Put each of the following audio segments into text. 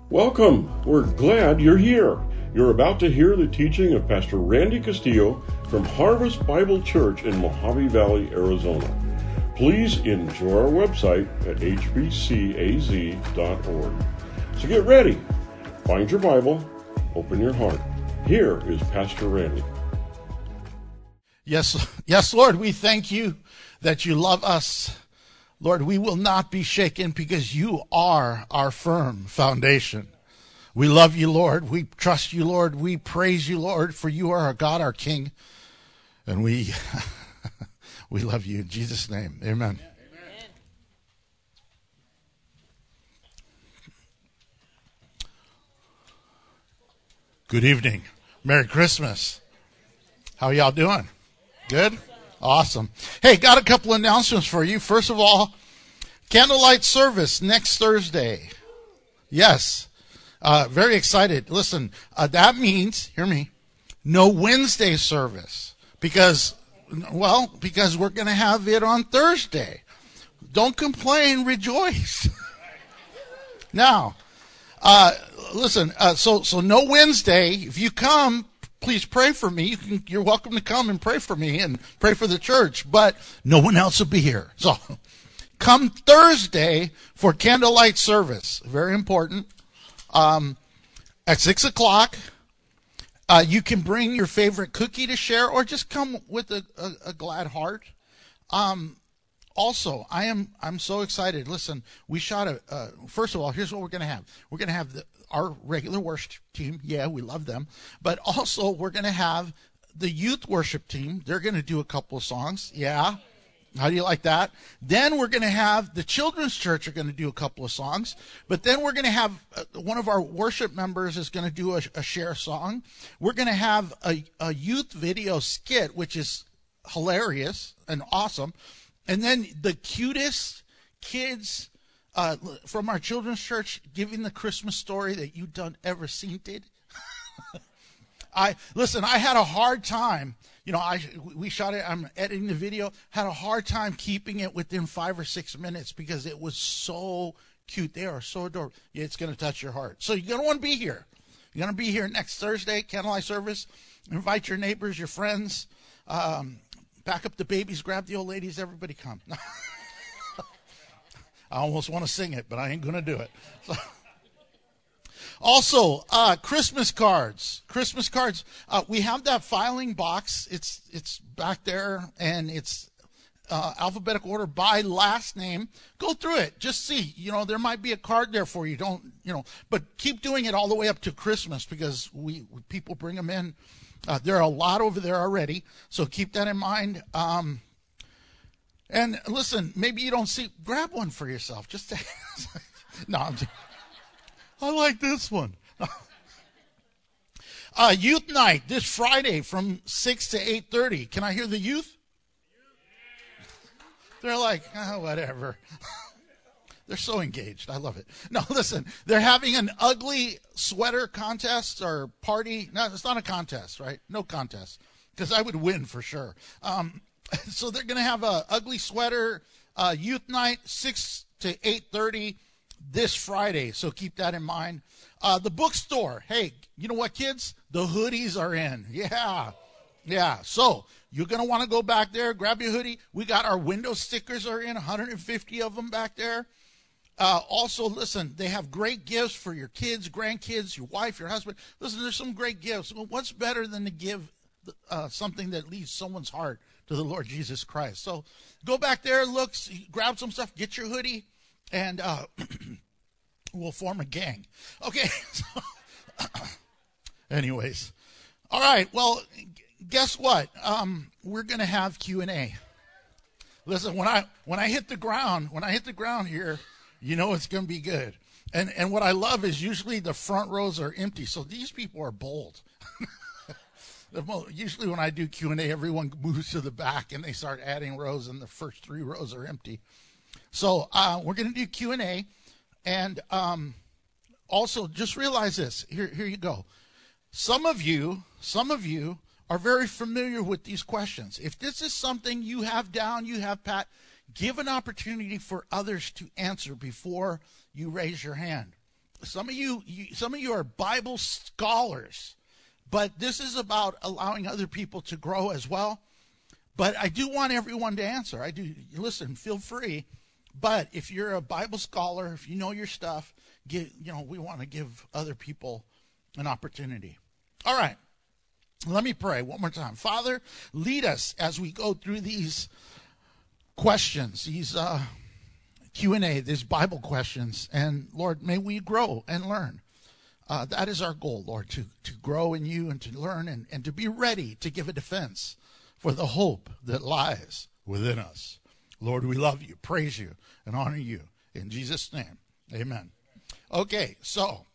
Welcome. We're glad you're here. You're about to hear the teaching of Pastor Randy Castillo from Harvest Bible Church in Mojave Valley, Arizona. Please enjoy our website at hbcaz.org. So get ready. Find your Bible. Open your heart. Here is Pastor Randy. Yes, Lord, we thank you that you love us. Lord, we will not be shaken because you are our firm foundation. We love you, Lord. We trust you, Lord. We praise you, Lord, for you are our God, our King. And we love you in Jesus' name. Amen. Amen. Good evening. Merry Christmas. How are y'all doing? Good? Awesome. Hey, got a couple announcements for you. First of all, candlelight service next Thursday. Yes. Very excited. Listen, that means, hear me, no Wednesday service because we're going to have it on Thursday. Don't complain, rejoice. Now, listen, so no Wednesday. If you come, please pray for me. You're welcome to come and pray for me and pray for the church, but no one else will be here. So come Thursday for candlelight service. Very important. At 6 o'clock, you can bring your favorite cookie to share or just come with a glad heart. Also, I'm so excited. Listen, we shot first of all, here's what we're going to have. We're going to have our regular worship team. Yeah, we love them. But also, we're going to have the youth worship team. They're going to do a couple of songs. Yeah. How do you like that? Then we're going to have the children's church are going to do a couple of songs. But then we're going to have one of our worship members is going to do a share song. We're going to have a youth video skit, which is hilarious and awesome. And then the cutest kids from our children's church giving the Christmas story that you don't ever seen it. I had a hard time. We shot it. I'm editing the video. Had a hard time keeping it within 5 or 6 minutes because it was so cute. They are so adorable. Yeah, it's going to touch your heart. So you're going to want to be here. You're going to be here next Thursday, candlelight service. Invite your neighbors, your friends. Pack up the babies, grab the old ladies. Everybody come. I almost want to sing it, but I ain't going to do it. Also, Christmas cards. Christmas cards. We have that filing box. It's back there, and it's alphabetical order by last name. Go through it. Just see. There might be a card there for you. But keep doing it all the way up to Christmas because people bring them in. There are a lot over there already, so keep that in mind. And listen, maybe you don't see. Grab one for yourself. Just no. I like this one. Youth night this Friday from 6 to 8:30. Can I hear the youth? They're like, whatever. They're so engaged. I love it. No, listen, they're having an ugly sweater contest or party. No, it's not a contest, right? No contest, because I would win for sure. So they're going to have a ugly sweater youth night, 6 to 8:30 this Friday. So keep that in mind. The bookstore. Hey, you know what, kids? The hoodies are in. Yeah. So you're going to want to go back there, grab your hoodie. We got our window stickers are in, 150 of them back there. Also, listen, they have great gifts for your kids, grandkids, your wife, your husband. Listen, there's some great gifts. Well, what's better than to give something that leads someone's heart to the Lord Jesus Christ? So go back there, look, grab some stuff, get your hoodie, and we'll form a gang. Okay. Anyways. All right. Well, guess what? We're going to have Q&A. Listen, when I hit the ground here, it's going to be good. And what I love is usually the front rows are empty. So these people are bold. Usually when I do Q&A, everyone moves to the back and they start adding rows and the first 3 rows are empty. So we're going to do Q&A. And also just realize this. Here you go. Some of you are very familiar with these questions. If this is something you have down, you have pat, give an opportunity for others to answer before you raise your hand. some of you are Bible scholars, but this is about allowing other people to grow as well. But I do want everyone to answer. I do. Listen, feel free. But if you're a Bible scholar, if you know your stuff, we want to give other people an opportunity. All right. Let me pray one more time. Father, lead us as we go through these questions, these Q&A, these Bible questions. And Lord, may we grow and learn. That is our goal, Lord, to grow in you and to learn and to be ready to give a defense for the hope that lies within us. Lord, we love you, praise you, and honor you. In Jesus' name, amen. Okay, so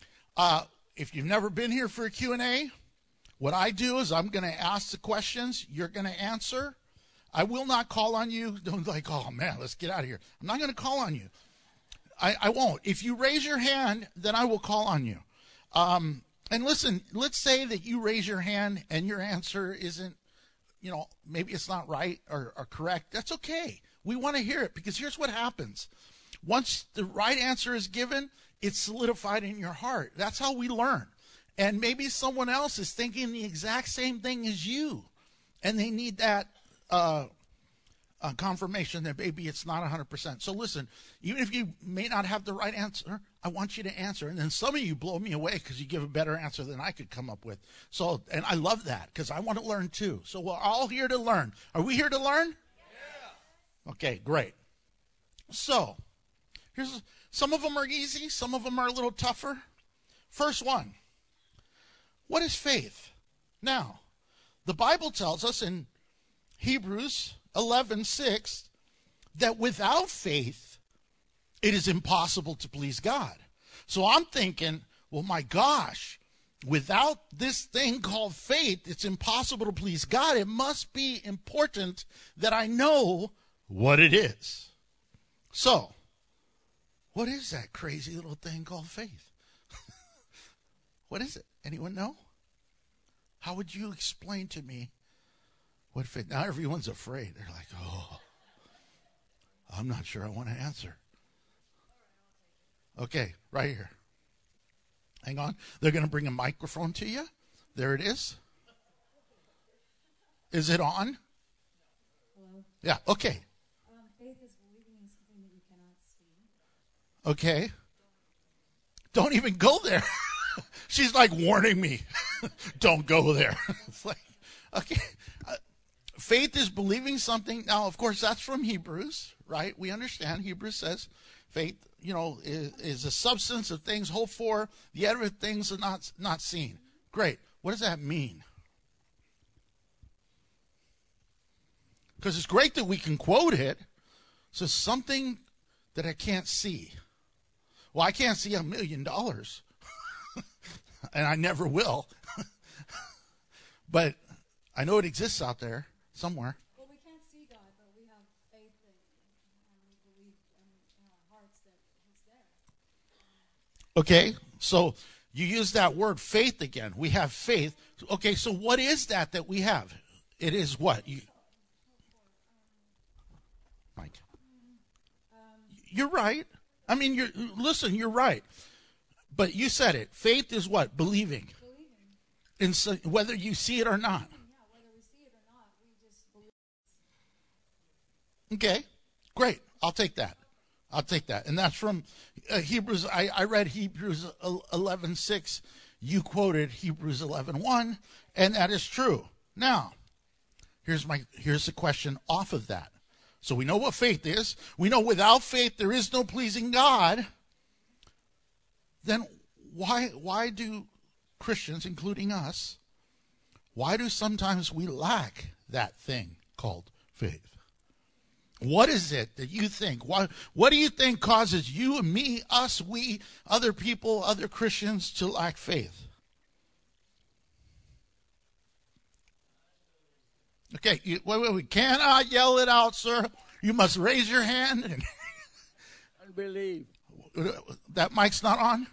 if you've never been here for a Q&A, what I do is I'm going to ask the questions. You're going to answer. I will not call on you. Don't like, oh, man, let's get out of here. I'm not going to call on you. I won't. If you raise your hand, then I will call on you. And listen, let's say that you raise your hand and your answer isn't, maybe it's not right or correct. That's okay. We want to hear it because here's what happens. Once the right answer is given, it's solidified in your heart. That's how we learn. And maybe someone else is thinking the exact same thing as you, and they need that confirmation that maybe it's not 100%. So listen, even if you may not have the right answer, I want you to answer. And then some of you blow me away because you give a better answer than I could come up with. So, and I love that because I want to learn too. So we're all here to learn. Are we here to learn? Yeah. Okay, great. So here's some of them are easy. Some of them are a little tougher. First one. What is faith? Now, the Bible tells us in Hebrews 11:6 that without faith, it is impossible to please God. So I'm thinking, well, my gosh, without this thing called faith, it's impossible to please God. It must be important that I know what it is. So, what is that crazy little thing called faith? What is it? Anyone know? How would you explain to me what faith? Now everyone's afraid. They're like, oh, I'm not sure I want to answer. Okay, right here. Hang on. They're going to bring a microphone to you. There it is. Is it on? Hello? Yeah, okay. Faith is believing in something that you cannot see. Okay. Don't even go there. She's like warning me. Don't go there. It's like, okay. Faith is believing something. Now, of course, that's from Hebrews, right? We understand. Hebrews says faith, is a substance of things hoped for, the evidence of things are not seen. Great. What does that mean? Because it's great that we can quote it. So something that I can't see. Well, I can't see $1 million. And I never will. But I know it exists out there somewhere. Well, we can't see God, but we have faith and we believe in our hearts that He's there. Okay, so you use that word faith again. We have faith. Okay, so what is that we have? It is what? Mike. You're right. I mean, you're right. But you said it. Faith is what? Believing. In whether you see it or not. Yeah, whether we see it or not, we just believe. Okay, great. I'll take that. And that's from Hebrews. I read Hebrews 11:6. You quoted Hebrews 11:1, and that is true. Now, here's the question off of that. So we know what faith is. We know without faith there is no pleasing God. Then why do Christians, including us, why do sometimes we lack that thing called faith? What is it that you think? What do you think causes you and me, us, we, other people, other Christians to lack faith? Okay, we cannot yell it out, sir. You must raise your hand. Unbelief. That mic's not on?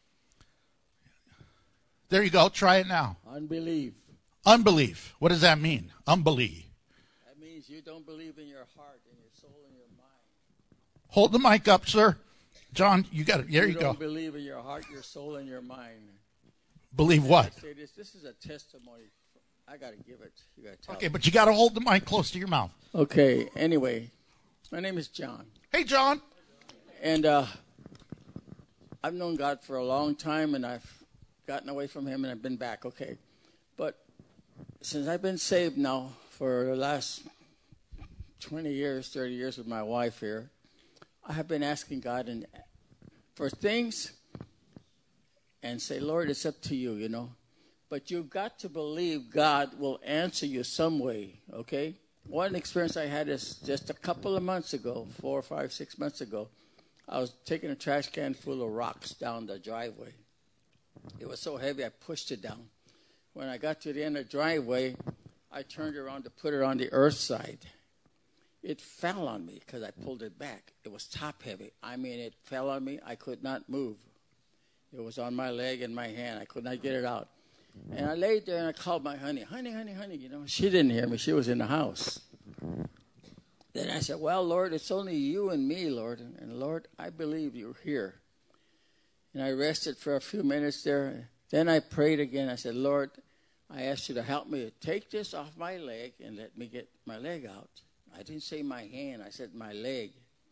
There you go. Try it now. Unbelief. Unbelief. What does that mean? Unbelief. That means you don't believe in your heart, in your soul, in your mind. Hold the mic up, sir. John, you got it. There you You go. don't believe in your heart, your soul, and your mind. Believe what? I say this. This is a testimony. I got to give it. You got to tell Okay, me. but you got to hold the mic close to your mouth. Okay, anyway, my name is John. Hey, John. And I've known God for a long time, and I've gotten away from him, and I've been back. Okay. But since I've been saved now for the last 20 years, 30 years with my wife here, I have been asking God for things and say, Lord, it's up to you, you know. But you've got to believe God will answer you some way, okay? One experience I had is just a couple of months ago, 4, 5, 6 months ago. I was taking a trash can full of rocks down the driveway. It was so heavy I pushed it down. When I got to the end of the driveway, I turned around to put it on the earth side. It fell on me because I pulled it back. It was top heavy. I mean, it fell on me. I could not move. It was on my leg and my hand. I could not get it out. And I laid there and I called my honey. Honey, you know. She didn't hear me. She was in the house. Then I said, well, Lord, it's only you and me, Lord. And Lord, I believe you're here. And I rested for a few minutes there. Then I prayed again. I said, Lord, I asked you to help me take this off my leg and let me get my leg out. I didn't say my hand. I said my leg.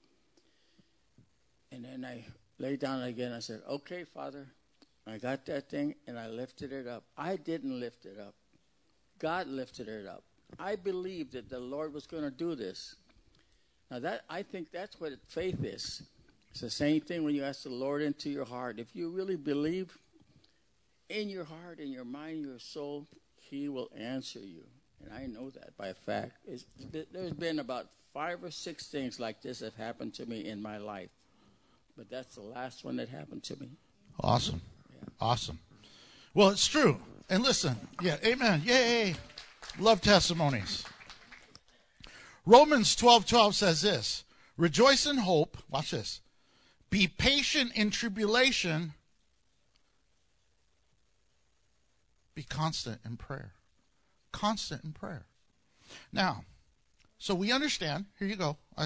And then I lay down again. I said, okay, Father. I got that thing, and I lifted it up. I didn't lift it up. God lifted it up. I believed that the Lord was going to do this. Now, I think that's what faith is. It's the same thing when you ask the Lord into your heart. If you really believe in your heart, in your mind, your soul, he will answer you. And I know that by fact. There's been about 5 or 6 things like this that have happened to me in my life. But that's the last one that happened to me. Awesome. Awesome. Well, it's true. And listen, yeah, amen. Yay. Love testimonies. Romans 12:12 says this, rejoice in hope. Watch this. Be patient in tribulation. Be constant in prayer. Constant in prayer. Now, so we understand. Here you go. I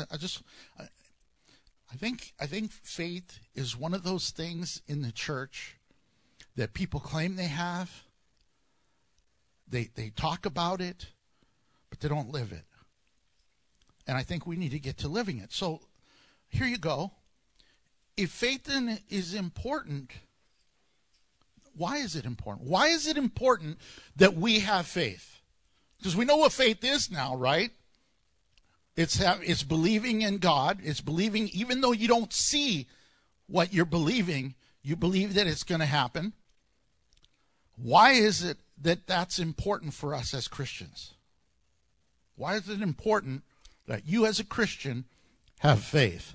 think faith is one of those things in the church that people claim they have. They talk about it, but they don't live it. And I think we need to get to living it. So here you go. If faith then is important, why is it important? Why is it important that we have faith? Because we know what faith is now, right? It's believing in God. It's believing even though you don't see what you're believing, you believe that it's going to happen. Why is it that that's important for us as Christians? Why is it important that you as a Christian have faith?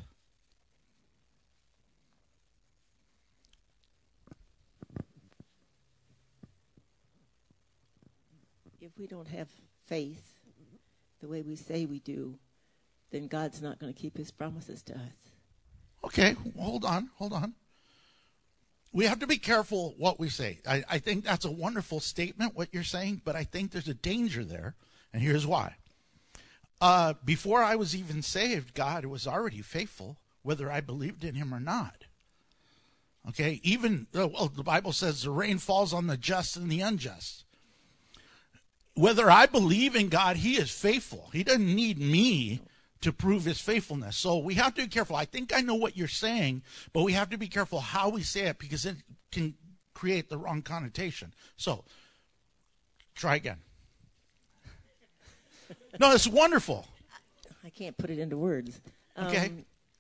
If we don't have faith the way we say we do, then God's not going to keep his promises to us. Okay, hold on. We have to be careful what we say. I think that's a wonderful statement, what you're saying, but I think there's a danger there, and here's why. Before I was even saved, God was already faithful, whether I believed in him or not. Okay, even, well, the Bible says the rain falls on the just and the unjust. Whether I believe in God, he is faithful. He doesn't need me to prove his faithfulness. So we have to be careful. I think I know what you're saying, but we have to be careful how we say it because it can create the wrong connotation. So, try again. No, it's wonderful. I can't put it into words. Okay.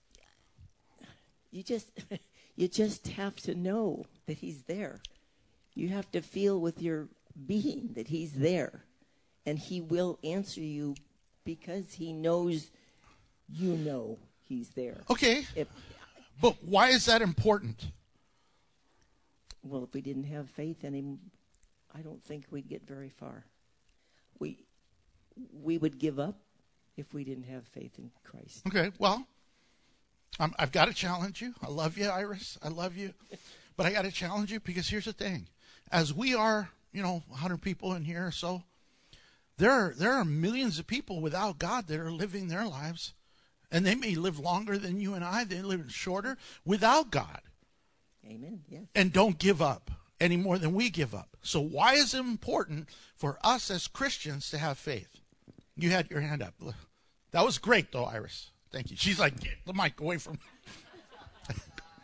You just have to know that he's there. You have to feel with your being that he's there, and he will answer you because he knows you know he's there. Okay. But why is that important? Well, if we didn't have faith in him, I don't think we'd get very far. We would give up if we didn't have faith in Christ. Okay, well, I've got to challenge you. I love you, Iris. I love you. But I got to challenge you because here's the thing. As we are, 100 people in here or so, there are millions of people without God that are living their lives And they may live longer than you and I. They live shorter without God. Amen. Yes. And don't give up any more than we give up. So why is it important for us as Christians to have faith? You had your hand up. That was great, though, Iris. Thank you. She's like, get the mic away from me.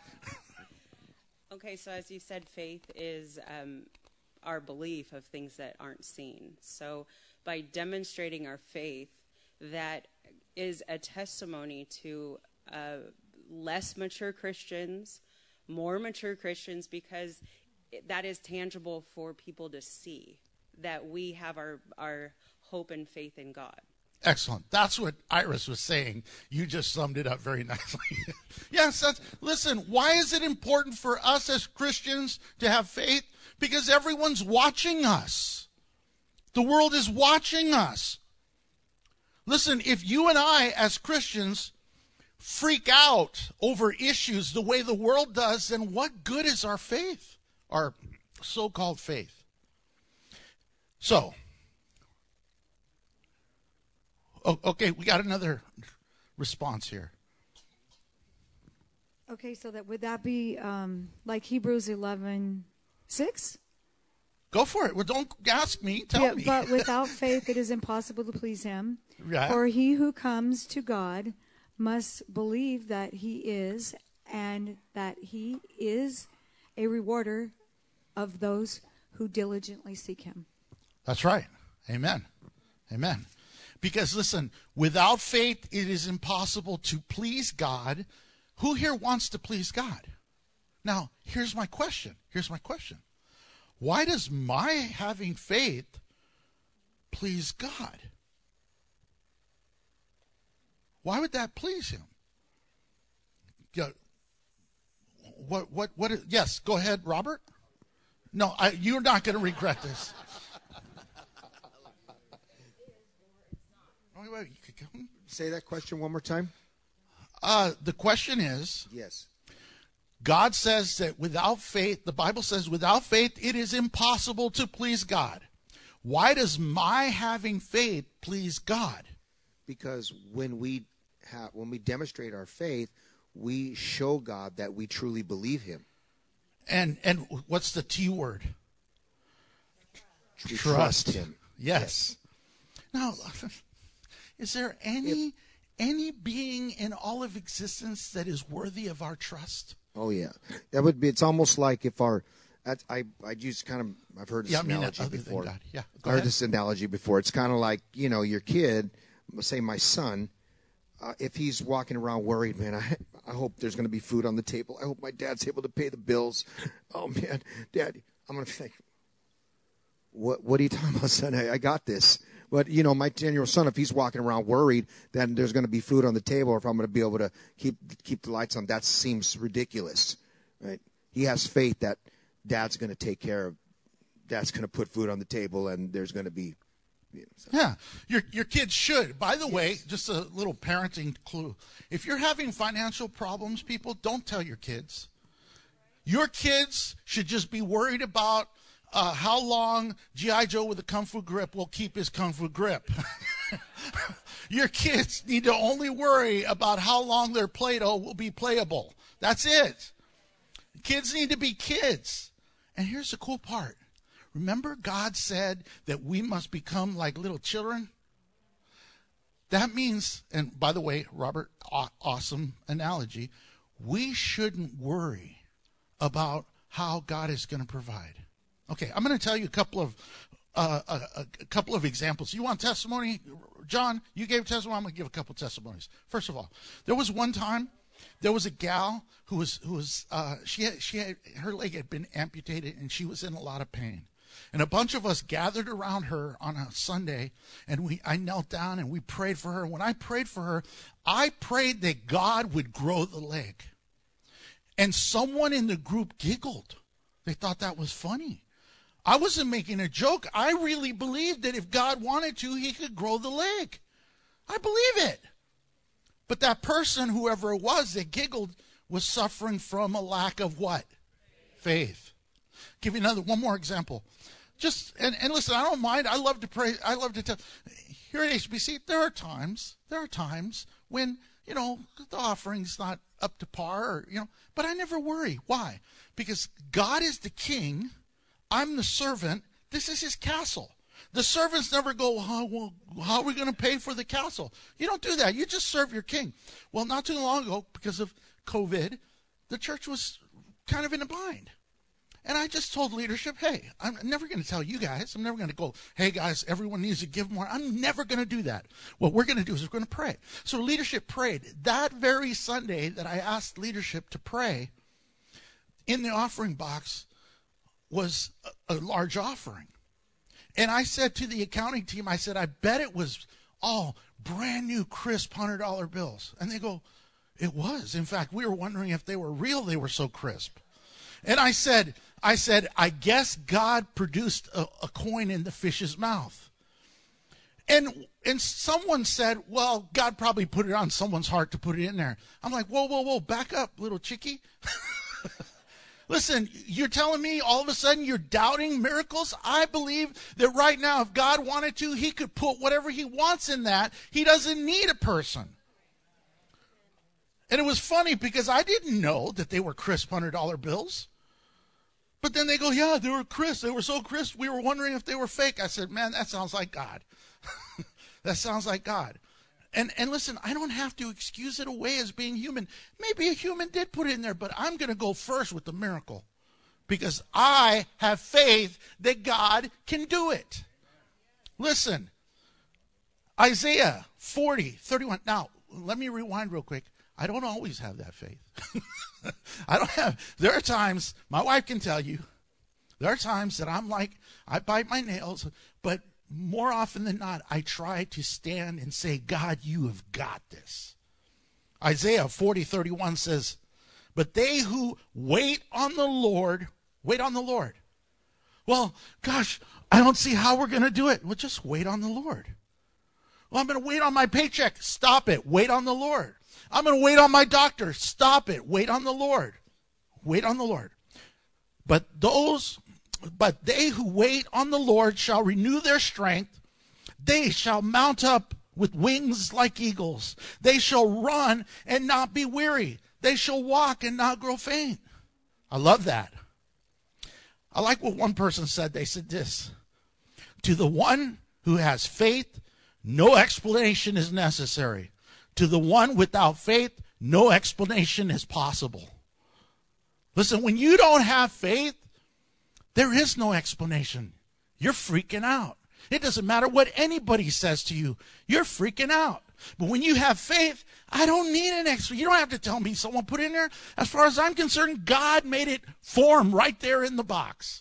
Okay, so as you said, faith is our belief of things that aren't seen. So by demonstrating our faith, that is a testimony to less mature Christians, more mature Christians, because that is tangible for people to see, that we have our hope and faith in God. Excellent. That's what Iris was saying. You just summed it up very nicely. Yes, listen, why is it important for us as Christians to have faith? Because everyone's watching us. The world is watching us. Listen, if you and I as Christians freak out over issues the way the world does, then what good is our faith, our so-called faith? So, okay, we got another response here. Okay, so would that be like Hebrews 11:6? Go for it. Well, don't ask me. Tell me. But without faith, it is impossible to please him. Right. For he who comes to God must believe that he is, and that he is a rewarder of those who diligently seek him. That's right. Amen. Amen. Because listen, without faith, it is impossible to please God. Who here wants to please God? Now, here's my question. Why does my having faith please God? Why would that please him? Yes, go ahead, Robert. No, you're not going to regret this. Wait, say that question one more time. The question is, yes, God says that without faith, the Bible says without faith, it is impossible to please God. Why does my having faith please God? Because when we demonstrate our faith, we show God that we truly believe him. And what's the T word? Trust him. Yes. Now, is there any being in all of existence that is worthy of our trust? Oh yeah, that would be. It's almost like if our, I've heard this analogy before. Yeah, I heard this analogy before. It's kind of like, your kid, say my son, if he's walking around worried, man, I hope there's going to be food on the table. I hope my dad's able to pay the bills. Oh man, Dad, I'm going to think, what are you talking about, son? I got this. But, my 10-year-old son, if he's walking around worried, then there's going to be food on the table, or if I'm going to be able to keep the lights on, that seems ridiculous, right? He has faith that Dad's going to take care of, Dad's going to put food on the table, and there's going to be. Yeah, your kids should. By the way, just a little parenting clue. If you're having financial problems, people, don't tell your kids. Your kids should just be worried about how long G.I. Joe with a Kung Fu grip will keep his Kung Fu grip. Your kids need to only worry about how long their Play-Doh will be playable. That's it. Kids need to be kids. And here's the cool part. Remember God said that we must become like little children? That means, and by the way, Robert, awesome analogy, we shouldn't worry about how God is going to provide. Okay, I'm going to tell you a couple of examples. You want testimony? John, you gave testimony. I'm going to give a couple testimonies. First of all, there was one time, there was a gal who was she had her leg had been amputated and she was in a lot of pain. And a bunch of us gathered around her on a Sunday, and I knelt down and we prayed for her. When I prayed for her, I prayed that God would grow the leg. And someone in the group giggled. They thought that was funny. I wasn't making a joke. I really believed that if God wanted to, he could grow the leg. I believe it. But that person, whoever it was that giggled, was suffering from a lack of what? Faith. Give you one more example. And listen, I don't mind. I love to pray. I love to tell. Here at HBC, there are times when, the offering's not up to par, but I never worry. Why? Because God is the king. I'm the servant. This is his castle. The servants never go, how are we going to pay for the castle? You don't do that. You just serve your king. Well, not too long ago, because of COVID, the church was kind of in a bind. And I just told leadership, hey, I'm never going to tell you guys. I'm never going to go, hey, guys, everyone needs to give more. I'm never going to do that. What we're going to do is we're going to pray. So leadership prayed. That very Sunday that I asked leadership to pray, in the offering box was a large offering. And I said to the accounting team, I said, I bet it was all brand new, crisp $100 bills. And they go, it was. In fact, we were wondering if they were real. They were so crisp. And I said, I guess God produced a coin in the fish's mouth. And someone said, well, God probably put it on someone's heart to put it in there. I'm like, whoa, back up, little chickie. Listen, you're telling me all of a sudden you're doubting miracles? I believe that right now, if God wanted to, he could put whatever he wants in that. He doesn't need a person. And it was funny because I didn't know that they were crisp $100 bills. But then they go, yeah, they were crisp. They were so crisp, we were wondering if they were fake. I said, man, that sounds like God. That sounds like God. And listen, I don't have to excuse it away as being human. Maybe a human did put it in there, but I'm going to go first with the miracle because I have faith that God can do it. Listen, Isaiah 40:31. Now, let me rewind real quick. I don't always have that faith. There are times, my wife can tell you, there are times that I'm like, I bite my nails, but more often than not, I try to stand and say, God, you have got this. Isaiah 40:31 says, but they who wait on the Lord, wait on the Lord. Well, gosh, I don't see how we're going to do it. Well, just wait on the Lord. Well, I'm going to wait on my paycheck. Stop it. Wait on the Lord. I'm going to wait on my doctor. Stop it. Wait on the Lord. Wait on the Lord. But they who wait on the Lord shall renew their strength. They shall mount up with wings like eagles. They shall run and not be weary. They shall walk and not grow faint. I love that. I like what one person said. They said this: to the one who has faith, no explanation is necessary. To the one without faith, no explanation is possible. Listen, when you don't have faith, there is no explanation. You're freaking out. It doesn't matter what anybody says to you. You're freaking out. But when you have faith, I don't need an explanation. You don't have to tell me someone put it in there. As far as I'm concerned, God made it form right there in the box.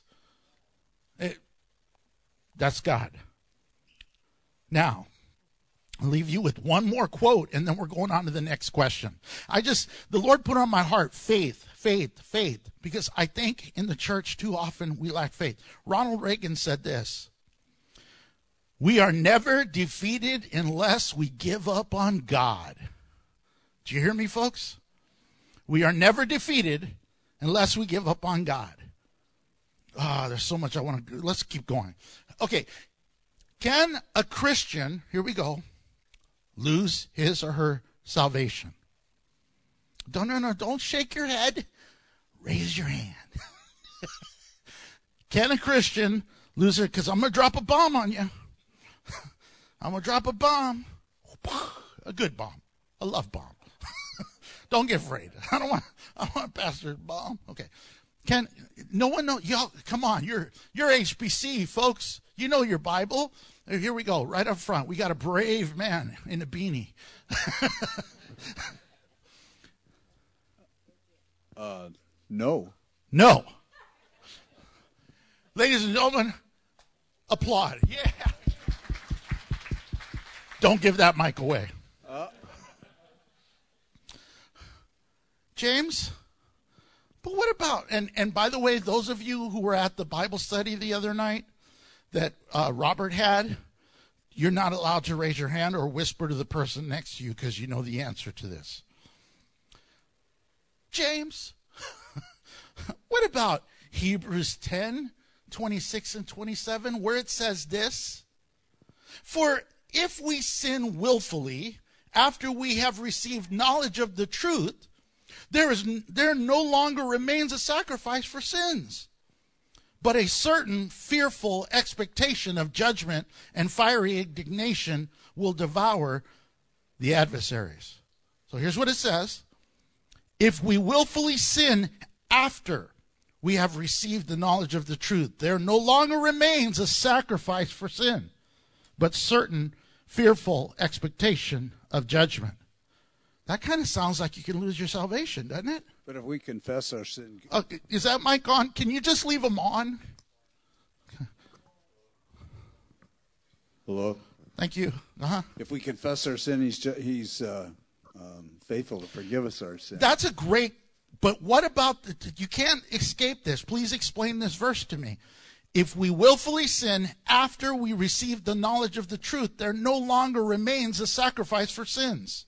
That's God. Now, I'll leave you with one more quote, and then we're going on to the next question. The Lord put on my heart faith, because I think in the church too often we lack faith. Ronald Reagan said this: we are never defeated unless we give up on God. Do you hear me, folks? We are never defeated unless we give up on God. There's so much I want to do. Let's keep going. Okay. Can a Christian, here we go, lose his or her salvation? No, don't shake your head. Raise your hand. Can a Christian lose it? Because I'm going to drop a bomb on you. I'm going to drop a bomb. A good bomb. A love bomb. Don't get afraid. I don't want Pastor's bomb. Okay. Can no one know? Y'all, come on. You're HBC, folks. You know your Bible. Here we go. Right up front. We got a brave man in a beanie. No. No. Ladies and gentlemen, applaud. Yeah. Don't give that mic away. James? But what about, and by the way, those of you who were at the Bible study the other night that Robert had, you're not allowed to raise your hand or whisper to the person next to you because you know the answer to this. James, what about Hebrews 10:26 and 27, where it says this: for if we sin willfully, after we have received knowledge of the truth, there no longer remains a sacrifice for sins, but a certain fearful expectation of judgment and fiery indignation will devour the adversaries. So here's what it says. If we willfully sin after we have received the knowledge of the truth, there no longer remains a sacrifice for sin, but certain fearful expectation of judgment. That kind of sounds like you can lose your salvation, doesn't it? But if we confess our sin, Is that mic on? Can you just leave them on? hello. Thank you. If we confess our sin, he's faithful to forgive us our sin. That's a great, but what about, you can't escape this. Please explain this verse to me. If we willfully sin after we receive the knowledge of the truth, there no longer remains a sacrifice for sins.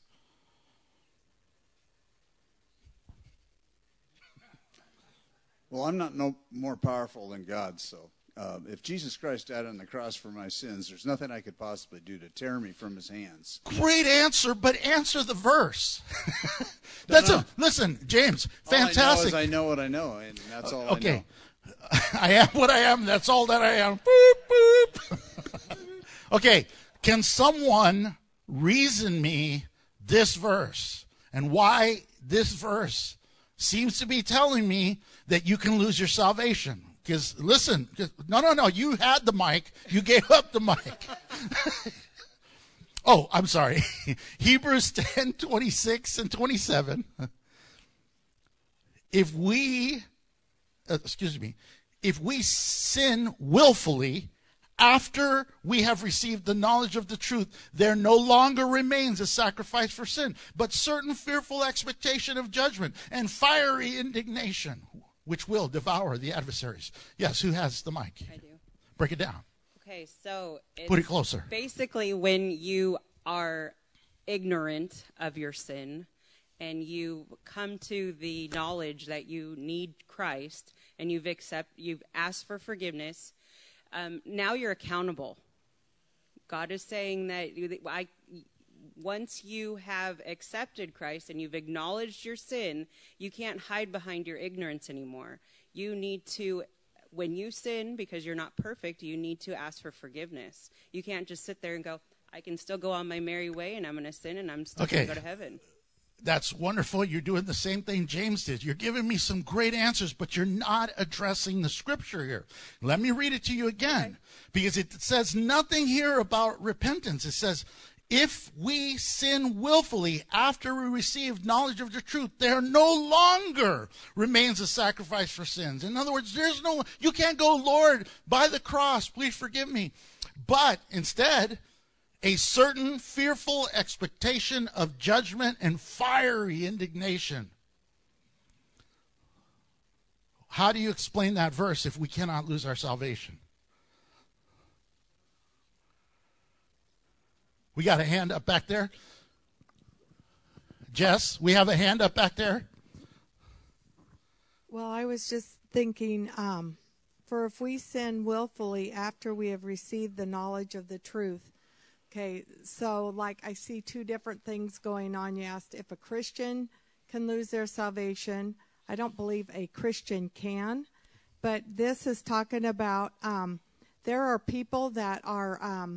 Well, I'm not no more powerful than God, so if Jesus Christ died on the cross for my sins, there's nothing I could possibly do to tear me from his hands. Great answer, but answer the verse. Listen, James, fantastic. All I know is I know what I know, and that's all I know. Okay. I am what I am. That's all that I am. Boop, boop. Okay. Can someone reason me this verse and why this verse seems to be telling me that you can lose your salvation? Because listen, no. You had the mic. You gave up the mic. Oh, I'm sorry. Hebrews 10:26 and 27. If we sin willfully after we have received the knowledge of the truth, there no longer remains a sacrifice for sin, but certain fearful expectation of judgment and fiery indignation, which will devour the adversaries. Yes, who has the mic? I do. Break it down. Okay, so Put it closer. Basically, when you are ignorant of your sin and you come to the knowledge that you need Christ and you've asked for forgiveness, now you're accountable. God is saying that once you have accepted Christ and you've acknowledged your sin, you can't hide behind your ignorance anymore. You need to, when you sin, because you're not perfect, you need to ask for forgiveness. You can't just sit there and go, I can still go on my merry way and I'm going to sin and I'm still going to go to heaven. That's wonderful. You're doing the same thing James did. You're giving me some great answers, but you're not addressing the scripture here. Let me read it to you again, because it says nothing here about repentance. It says, if we sin willfully after we receive knowledge of the truth, there no longer remains a sacrifice for sins. In other words, you can't go, Lord, by the cross, please forgive me. But instead, a certain fearful expectation of judgment and fiery indignation. How do you explain that verse if we cannot lose our salvation? We got a hand up back there. Jess, we have a hand up back there. Well, I was just thinking, for if we sin willfully after we have received the knowledge of the truth. Okay, so like I see two different things going on. You asked if a Christian can lose their salvation. I don't believe a Christian can, but this is talking about there are people that are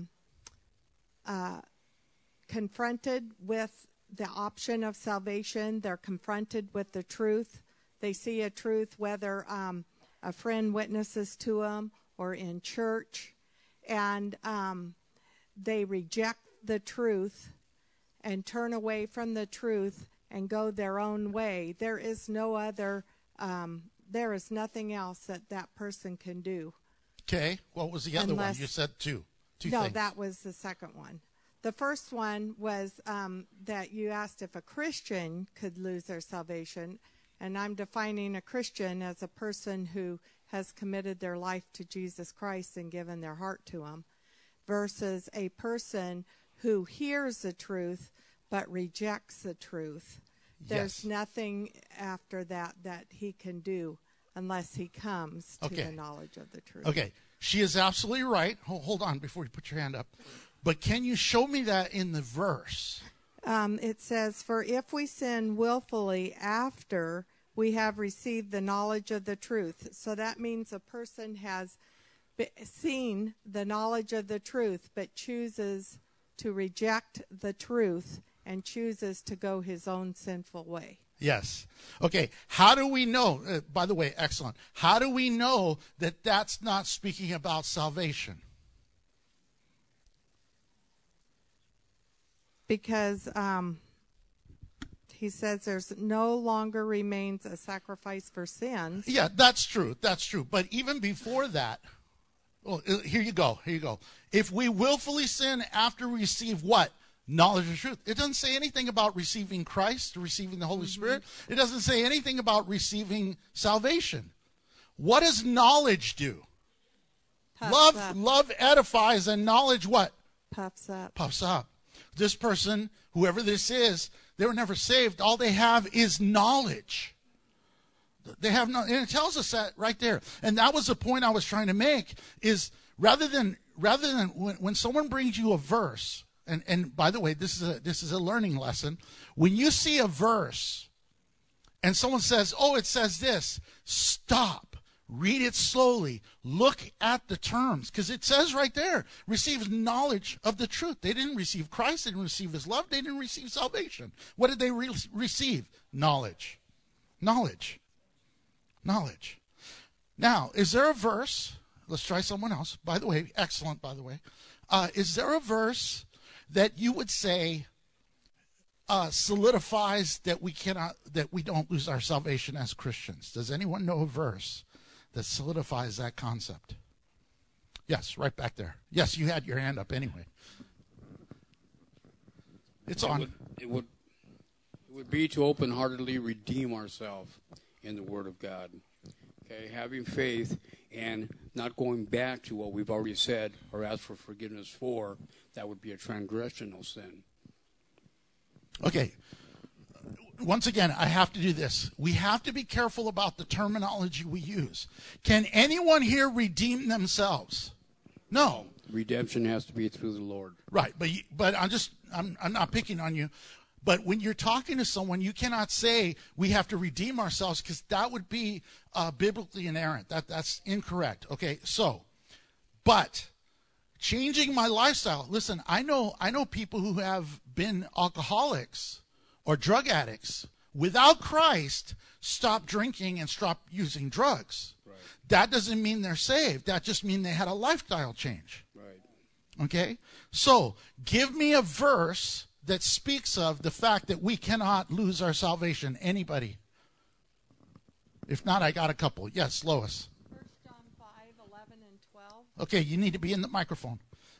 confronted with the option of salvation. They're confronted with the truth. They see a truth, whether a friend witnesses to them or in church, and they reject the truth and turn away from the truth and go their own way. There is no other, there is nothing else that person can do. Okay, what was the other one? You said two things. No, that was the second one. The first one was that you asked if a Christian could lose their salvation, and I'm defining a Christian as a person who has committed their life to Jesus Christ and given their heart to him, versus a person who hears the truth but rejects the truth. There's nothing after that he can do unless he comes to the knowledge of the truth. Okay, she is absolutely right. Hold on before you put your hand up. But can you show me that in the verse? It says, "For if we sin willfully after we have received the knowledge of the truth." So that means a person has seen the knowledge of the truth, but chooses to reject the truth and chooses to go his own sinful way. Yes. Okay. How do we know? By the way, excellent. How do we know that that's not speaking about salvation? Because he says there's no longer remains a sacrifice for sins. Yeah, that's true. That's true. But even before that, well, here you go. Here you go. If we willfully sin after we receive what? Knowledge of truth. It doesn't say anything about receiving Christ, receiving the Holy Spirit. It doesn't say anything about receiving salvation. What does knowledge do? Love edifies, and knowledge what? Puffs up. Puffs up. This person, whoever this is, they were never saved. All they have is knowledge. They have no, and it tells us that right there. And that was the point I was trying to make, is rather than when someone brings you a verse, and by the way, this is a learning lesson. When you see a verse and someone says, "Oh, it says this," stop. Read it slowly. Look at the terms, because it says right there, receives knowledge of the truth. They didn't receive Christ. They didn't receive his love. They didn't receive salvation. What did they receive? Knowledge. Knowledge. Knowledge. Now, is there a verse? Let's try someone else. By the way, excellent, by the way. Is there a verse that you would say solidifies that we don't lose our salvation as Christians? Does anyone know a verse that solidifies that concept? Yes, right back there. Yes, you had your hand up anyway. It's on. It would be to open-heartedly redeem ourselves in the Word of God. Okay, having faith and not going back to what we've already said or asked for forgiveness for, that would be a transgressional sin. Okay. Once again, I have to do this. We have to be careful about the terminology we use. Can anyone here redeem themselves? No. Redemption has to be through the Lord. Right, but I'm not picking on you. But when you're talking to someone, you cannot say we have to redeem ourselves, because that would be biblically inerrant. That's incorrect. Okay, so, but changing my lifestyle. Listen, I know people who have been alcoholics or drug addicts without Christ, stop drinking and stop using drugs. Right. That doesn't mean they're saved. That just means they had a lifestyle change. Right. Okay? So, give me a verse that speaks of the fact that we cannot lose our salvation. Anybody? If not, I got a couple. Yes, Lois. 1 John 5:11 and 12. Okay, you need to be in the microphone.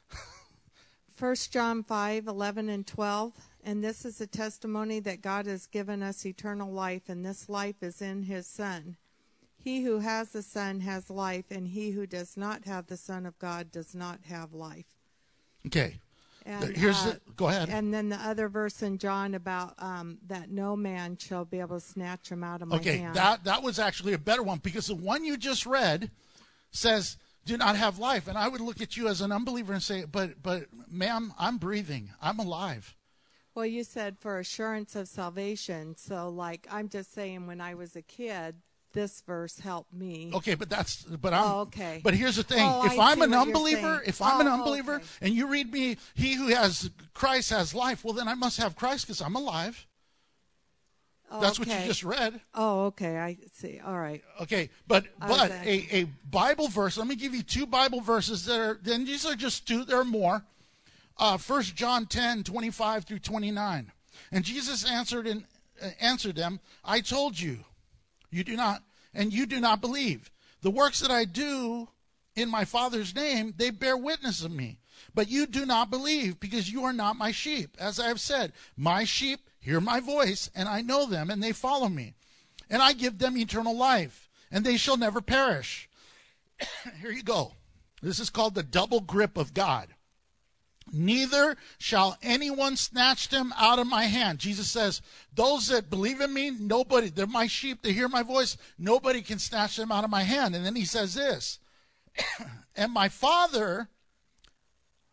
1 John 5:11 and 12. "And this is a testimony that God has given us eternal life, and this life is in his Son. He who has the Son has life, and he who does not have the Son of God does not have life." Okay. And, go ahead. And then the other verse in John about that no man shall be able to snatch him out of my hand. Okay, that was actually a better one, because the one you just read says, "Do not have life." And I would look at you as an unbeliever and say, but ma'am, I'm breathing. I'm alive. Well, you said for assurance of salvation. So, like, I'm just saying, when I was a kid, this verse helped me. Okay, but okay. But here's the thing: if I'm an unbeliever, okay, and you read me, "He who has Christ has life," well, then I must have Christ, because I'm alive. That's what you just read. Oh, okay, I see. All right. Okay, but a Bible verse. Let me give you two Bible verses that are. Then these are just two. There are more. 1 John 10:25 through 29, and Jesus answered them, "I told you. You do not believe. The works that I do in my Father's name, they bear witness of me. But you do not believe, because you are not my sheep. As I have said, my sheep hear my voice, and I know them, and they follow me. And I give them eternal life, and they shall never perish." Here you go. This is called the double grip of God. "Neither shall anyone snatch them out of my hand." Jesus says, those that believe in me, nobody, they're my sheep, they hear my voice, nobody can snatch them out of my hand. And then he says this, "And my Father,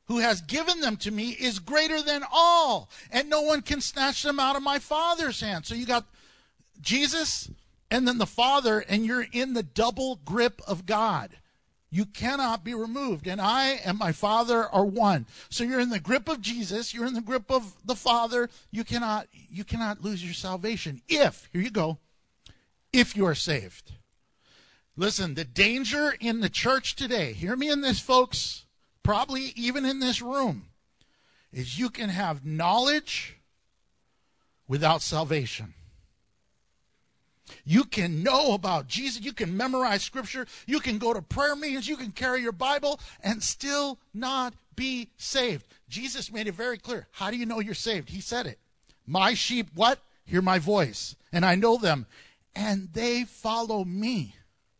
who has given them to me is greater than all, and no one can snatch them out of my Father's hand. So you got Jesus and then the Father, and you're in the double grip of God. You cannot be removed. And I and my Father are one. So you're in the grip of Jesus. You're in the grip of the Father. You cannot lose your salvation if, here you go, if you are saved. Listen, the danger in the church today, hear me in this, folks, probably even in this room, is you can have knowledge without salvation. You can know about Jesus. You can memorize Scripture. You can go to prayer meetings. You can carry your Bible and still not be saved. Jesus made it very clear. How do you know you're saved? He said it. My sheep, what? Hear my voice. And I know them. And they follow me.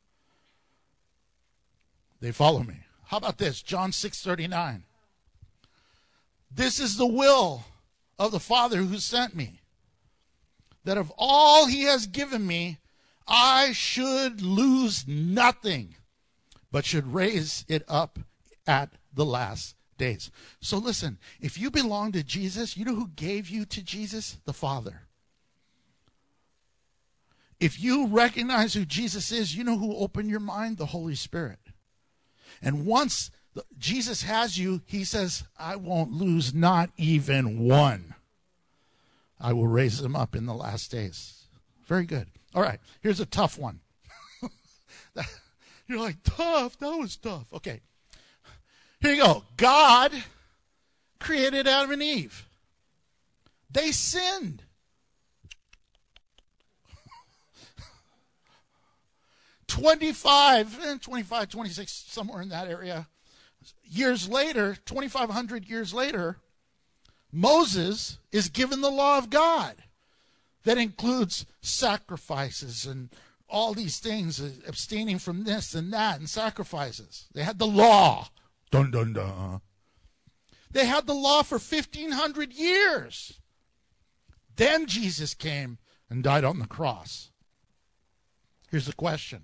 They follow me. How about this? John 6:39. This is the will of the Father who sent me, that of all he has given me, I should lose nothing, but should raise it up at the last days. So listen, if you belong to Jesus, you know who gave you to Jesus? The Father. If you recognize who Jesus is, you know who opened your mind? The Holy Spirit. And once Jesus has you, he says, I won't lose not even one. I will raise them up in the last days. Very good. All right, here's a tough one. You're like, tough? That was tough. Okay. Here you go. God created Adam and Eve. They sinned. 25, 26, somewhere in that area. Years later, 2,500 years later, Moses is given the law of God that includes sacrifices and all these things, abstaining from this and that and sacrifices. They had the law. Dun, dun, dun. They had the law for 1,500 years. Then Jesus came and died on the cross. Here's the question.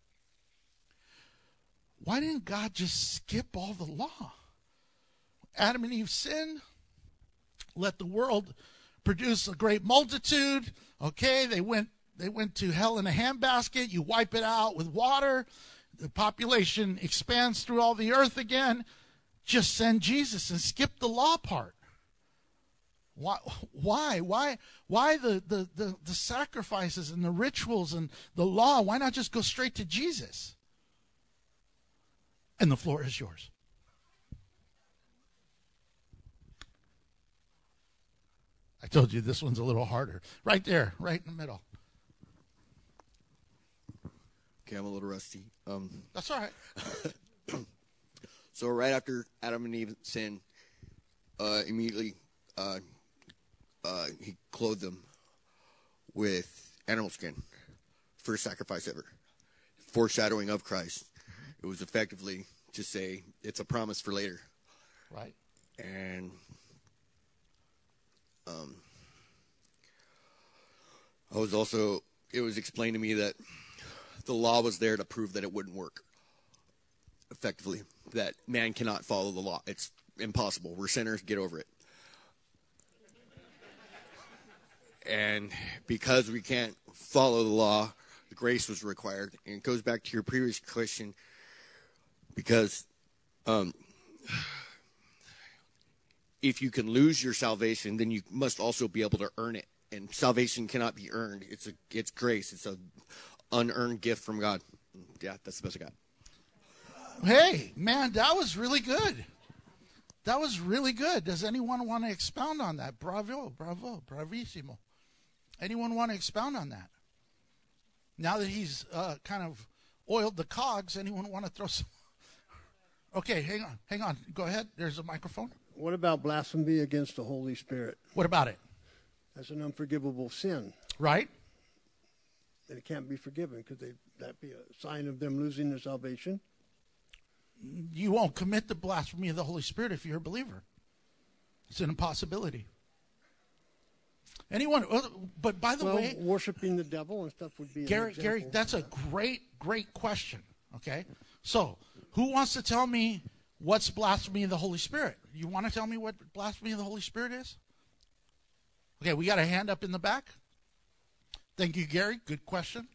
Why didn't God just skip all the law? Adam and Eve sinned. Let the world produce a great multitude. Okay, they went to hell in a handbasket. You wipe it out with water. The population expands through all the earth again. Just send Jesus and skip the law part. Why the sacrifices and the rituals and the law? Why not just go straight to Jesus? And the floor is yours. I told you this one's a little harder. Right there, right in the middle. Okay, I'm a little rusty. That's all right. So right after Adam and Eve sinned, immediately he clothed them with animal skin. First sacrifice ever. Foreshadowing of Christ. It was effectively to say it's a promise for later. Right. And it was explained to me that the law was there to prove that it wouldn't work effectively, that man cannot follow the law. It's impossible. We're sinners. Get over it. And because we can't follow the law, grace was required. And it goes back to your previous question, because if you can lose your salvation, then you must also be able to earn it. And salvation cannot be earned. It's grace. It's an unearned gift from God. Yeah, that's the best I got. Hey, man, that was really good. That was really good. Does anyone want to expound on that? Bravo, bravissimo. Anyone want to expound on that? Now that he's kind of oiled the cogs, anyone want to throw some? Okay, hang on. Go ahead. There's a microphone. What about blasphemy against the Holy Spirit? What about it? That's an unforgivable sin. Right. And it can't be forgiven. Could that be a sign of them losing their salvation? You won't commit the blasphemy of the Holy Spirit if you're a believer. It's an impossibility. Anyone, but by the way, worshiping the devil and stuff would be Gary, that's a great question. Okay, so who wants to tell me what's blasphemy of the Holy Spirit? You want to tell me what blasphemy of the Holy Spirit is? Okay, we got a hand up in the back. Thank you, Gary. Good question.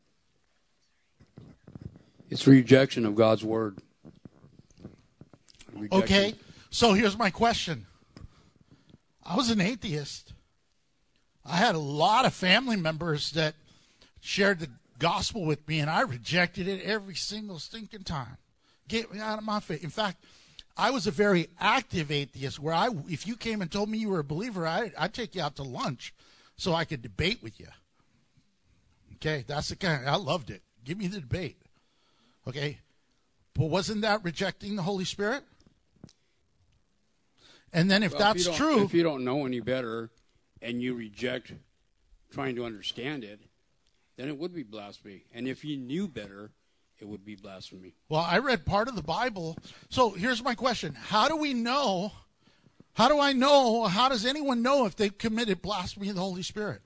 It's rejection of God's word. Rejection. Okay, so here's my question. I was an atheist. I had a lot of family members that shared the gospel with me, and I rejected it every single stinking time. Get me out of my face. In fact, I was a very active atheist where if you came and told me you were a believer, I'd take you out to lunch so I could debate with you. Okay, that's the kind. I loved it. Give me the debate. Okay, but wasn't that rejecting the Holy Spirit? And then if that's true, if you don't know any better and you reject trying to understand it, then it would be blasphemy. And if you knew better, it would be blasphemy. Well, I read part of the Bible. So here's my question. How do we know? How do I know? How does anyone know if they've committed blasphemy of the Holy Spirit?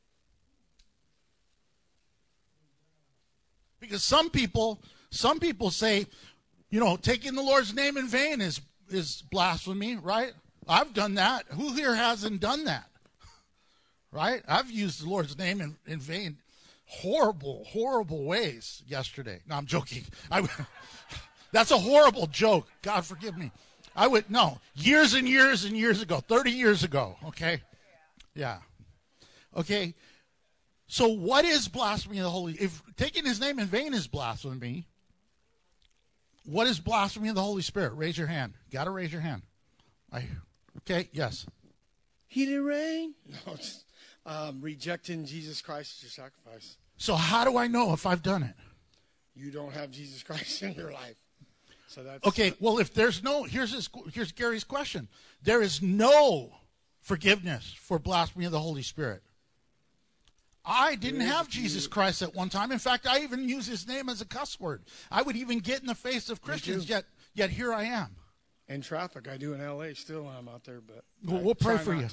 Because some people say, taking the Lord's name in vain is blasphemy, right? I've done that. Who here hasn't done that? Right? I've used the Lord's name in vain. Horrible, horrible ways yesterday. No, I'm joking. That's a horrible joke. God forgive me. Years and years and years ago, 30 years ago, okay? Yeah. Okay. So what is blasphemy of the Holy? If taking his name in vain is blasphemy, what is blasphemy of the Holy Spirit? Raise your hand. Got to raise your hand. Okay, yes. Healing rain? No, it's rejecting Jesus Christ as your sacrifice. So how do I know if I've done it? You don't have Jesus Christ in your life. So that's okay. Well, if there's no, here's Gary's question. There is no forgiveness for blasphemy of the Holy Spirit. I didn't have Jesus Christ at one time. In fact, I even use his name as a cuss word. I would even get in the face of Christians, yet here I am. In traffic, I do in L.A. still when I'm out there, but we'll pray for you.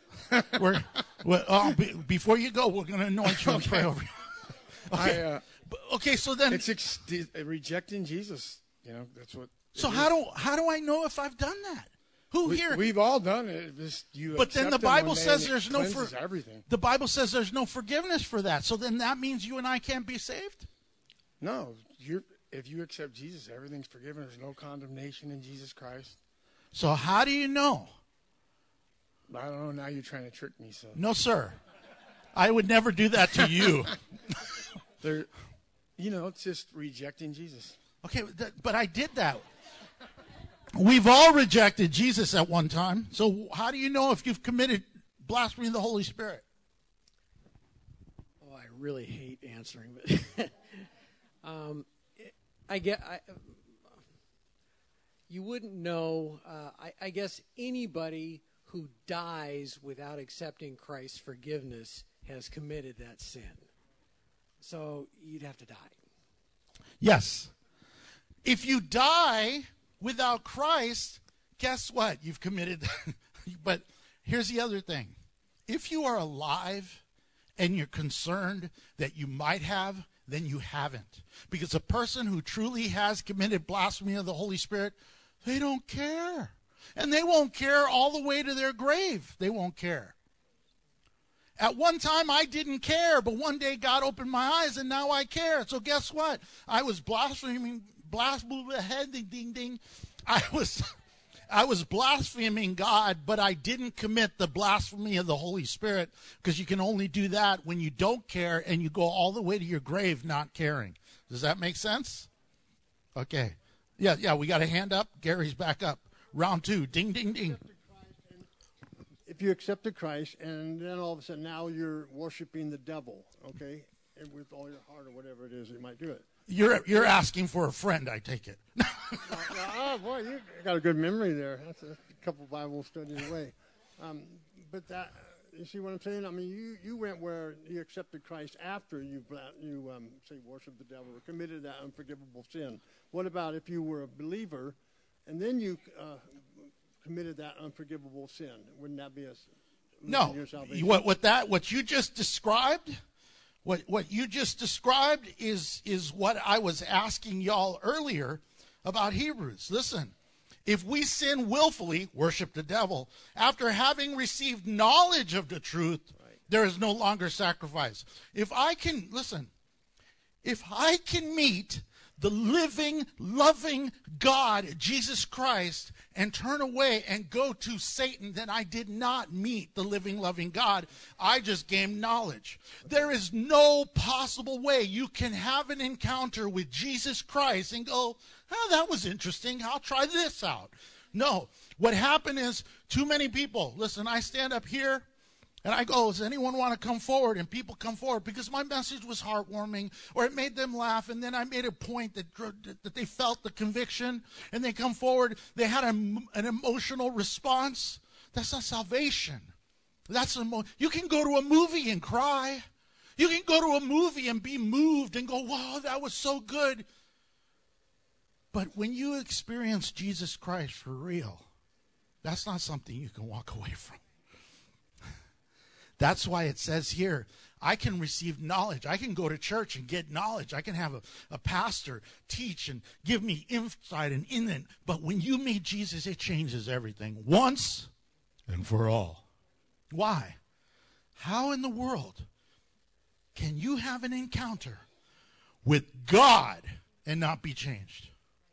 Before you go, we're going to anoint you and pray over you. Okay, so then it's rejecting Jesus. That's what. So how do I know if I've done that? We've all done it. But then the Bible says there's no everything. The Bible says there's no forgiveness for that. So then that means you and I can't be saved? No, if you accept Jesus, everything's forgiven. There's no condemnation in Jesus Christ. So how do you know? I don't know. Now you're trying to trick me. So no, sir. I would never do that to you. It's just rejecting Jesus. Okay, but I did that. We've all rejected Jesus at one time. So how do you know if you've committed blasphemy of the Holy Spirit? Oh, I really hate answering, but you wouldn't know. I guess anybody who dies without accepting Christ's forgiveness has committed that sin. So you'd have to die. Yes. If you die without Christ, guess what? You've committed. But here's the other thing. If you are alive and you're concerned that you might have, then you haven't. Because a person who truly has committed blasphemy of the Holy Spirit, they don't care. And they won't care all the way to their grave. They won't care. At one time, I didn't care, but one day God opened my eyes, and now I care. So guess what? I was blaspheming, ding, ding. I was blaspheming God, but I didn't commit the blasphemy of the Holy Spirit, because you can only do that when you don't care and you go all the way to your grave not caring. Does that make sense? Okay. Yeah, we got a hand up. Gary's back up. Round 2. Ding, ding, ding. If you accepted Christ, and then all of a sudden now you're worshiping the devil, okay, and with all your heart or whatever it is, you might do it. You're asking for a friend, I take it. Oh, boy, you got a good memory there. That's a couple Bible studies away. But that, you see what I'm saying? I mean, you went where you accepted Christ after you say worship the devil or committed that unforgivable sin. What about if you were a believer and then you committed that unforgivable sin? Wouldn't that be no? What you just described? What you just described is what I was asking y'all earlier about Hebrews. Listen, If we sin willfully, worship the devil, after having received knowledge of the truth, there is no longer sacrifice. If I can meet the living, loving God, Jesus Christ, and turn away and go to Satan, then I did not meet the living, loving God. I just gained knowledge. There is no possible way you can have an encounter with Jesus Christ and go, oh, that was interesting. I'll try this out. No. What happened is too many people, listen, I stand up here and I go, does anyone want to come forward? And people come forward because my message was heartwarming or it made them laugh. And then I made a point that they felt the conviction and they come forward. They had an emotional response. That's not salvation. You can go to a movie and cry. You can go to a movie and be moved and go, wow, that was so good. But when you experience Jesus Christ for real, that's not something you can walk away from. That's why it says here, I can receive knowledge. I can go to church and get knowledge. I can have a pastor teach and give me insight and in. But when you meet Jesus, it changes everything once and for all. Why? How in the world can you have an encounter with God and not be changed?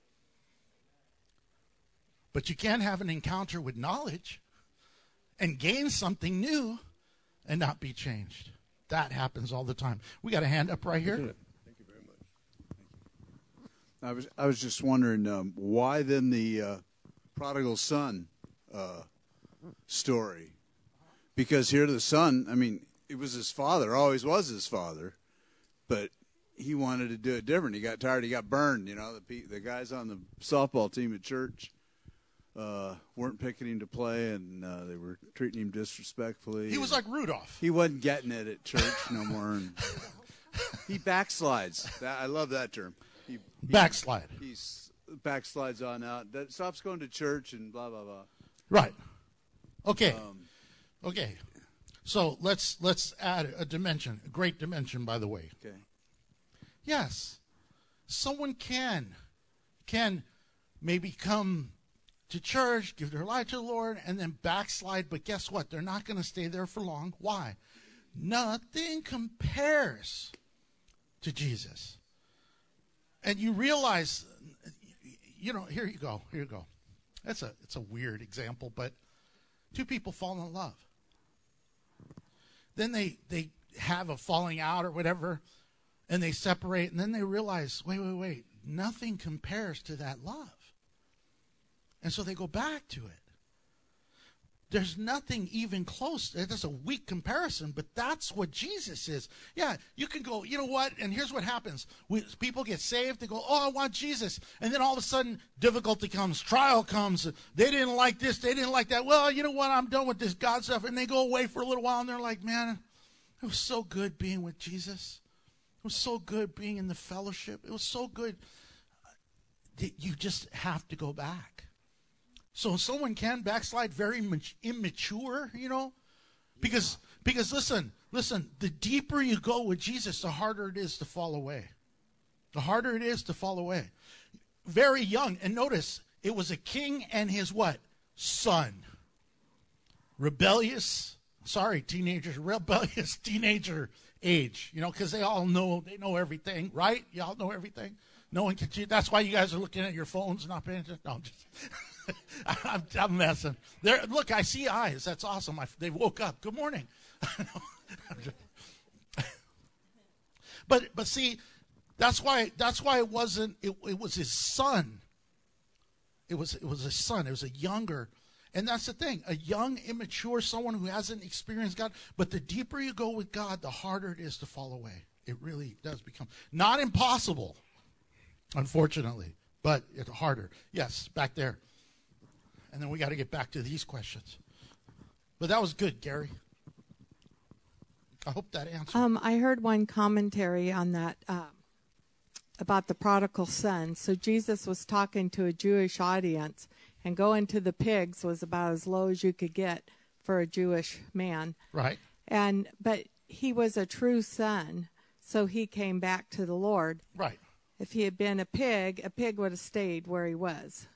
But you can't have an encounter with knowledge and gain something new and not be changed. That happens all the time. We got a hand up right here. Thank you very much. I was just wondering why then the prodigal son story? Because here the son, I mean, it was his father, always was his father, but he wanted to do it different. He got tired. He got burned. You know, the guys on the softball team at church weren't picking him to play, and they were treating him disrespectfully. He was like Rudolph. He wasn't getting it at church no more. And he backslides. I love that term. Backslide. He backslides on out. That stops going to church and blah, blah, blah. Right. Okay. Okay. So let's add a dimension, a great dimension, by the way. Okay. Yes. Someone can maybe come to church, give their life to the Lord, and then backslide. But guess what? They're not going to stay there for long. Why? Nothing compares to Jesus. And you realize, you know, here you go. It's a weird example, but two people fall in love. Then they have a falling out or whatever, and they separate, and then they realize, wait, nothing compares to that love. And so they go back to it. There's nothing even close. That's a weak comparison, but that's what Jesus is. Yeah, you can go, you know what? And here's what happens. People get saved. They go, oh, I want Jesus. And then all of a sudden, difficulty comes, trial comes. They didn't like this. They didn't like that. Well, you know what? I'm done with this God stuff. And they go away for a little while, and they're like, man, it was so good being with Jesus. It was so good being in the fellowship. It was so good. You just have to go back. So someone can backslide very immature, you know, because listen, the deeper you go with Jesus, the harder it is to fall away. The harder it is to fall away. Very young, and notice, it was a king and his what? Son. Rebellious teenager age, you know, because they know everything, right? Y'all know everything. No one can cheat. That's why you guys are looking at your phones, not paying attention. No, I'm just... I'm messing. There, look, I see eyes. That's awesome. They woke up. Good morning. But see, that's why it wasn't. It was his son. It was his son. It was a younger, and that's the thing. A young, immature, someone who hasn't experienced God. But the deeper you go with God, the harder it is to fall away. It really does become not impossible, unfortunately, but it's harder. Yes, back there. And then we got to get back to these questions. But that was good, Gary. I hope that answered. I heard one commentary on that about the prodigal son. So Jesus was talking to a Jewish audience, and going to the pigs was about as low as you could get for a Jewish man. Right. But he was a true son, so he came back to the Lord. Right. If he had been a pig would have stayed where he was.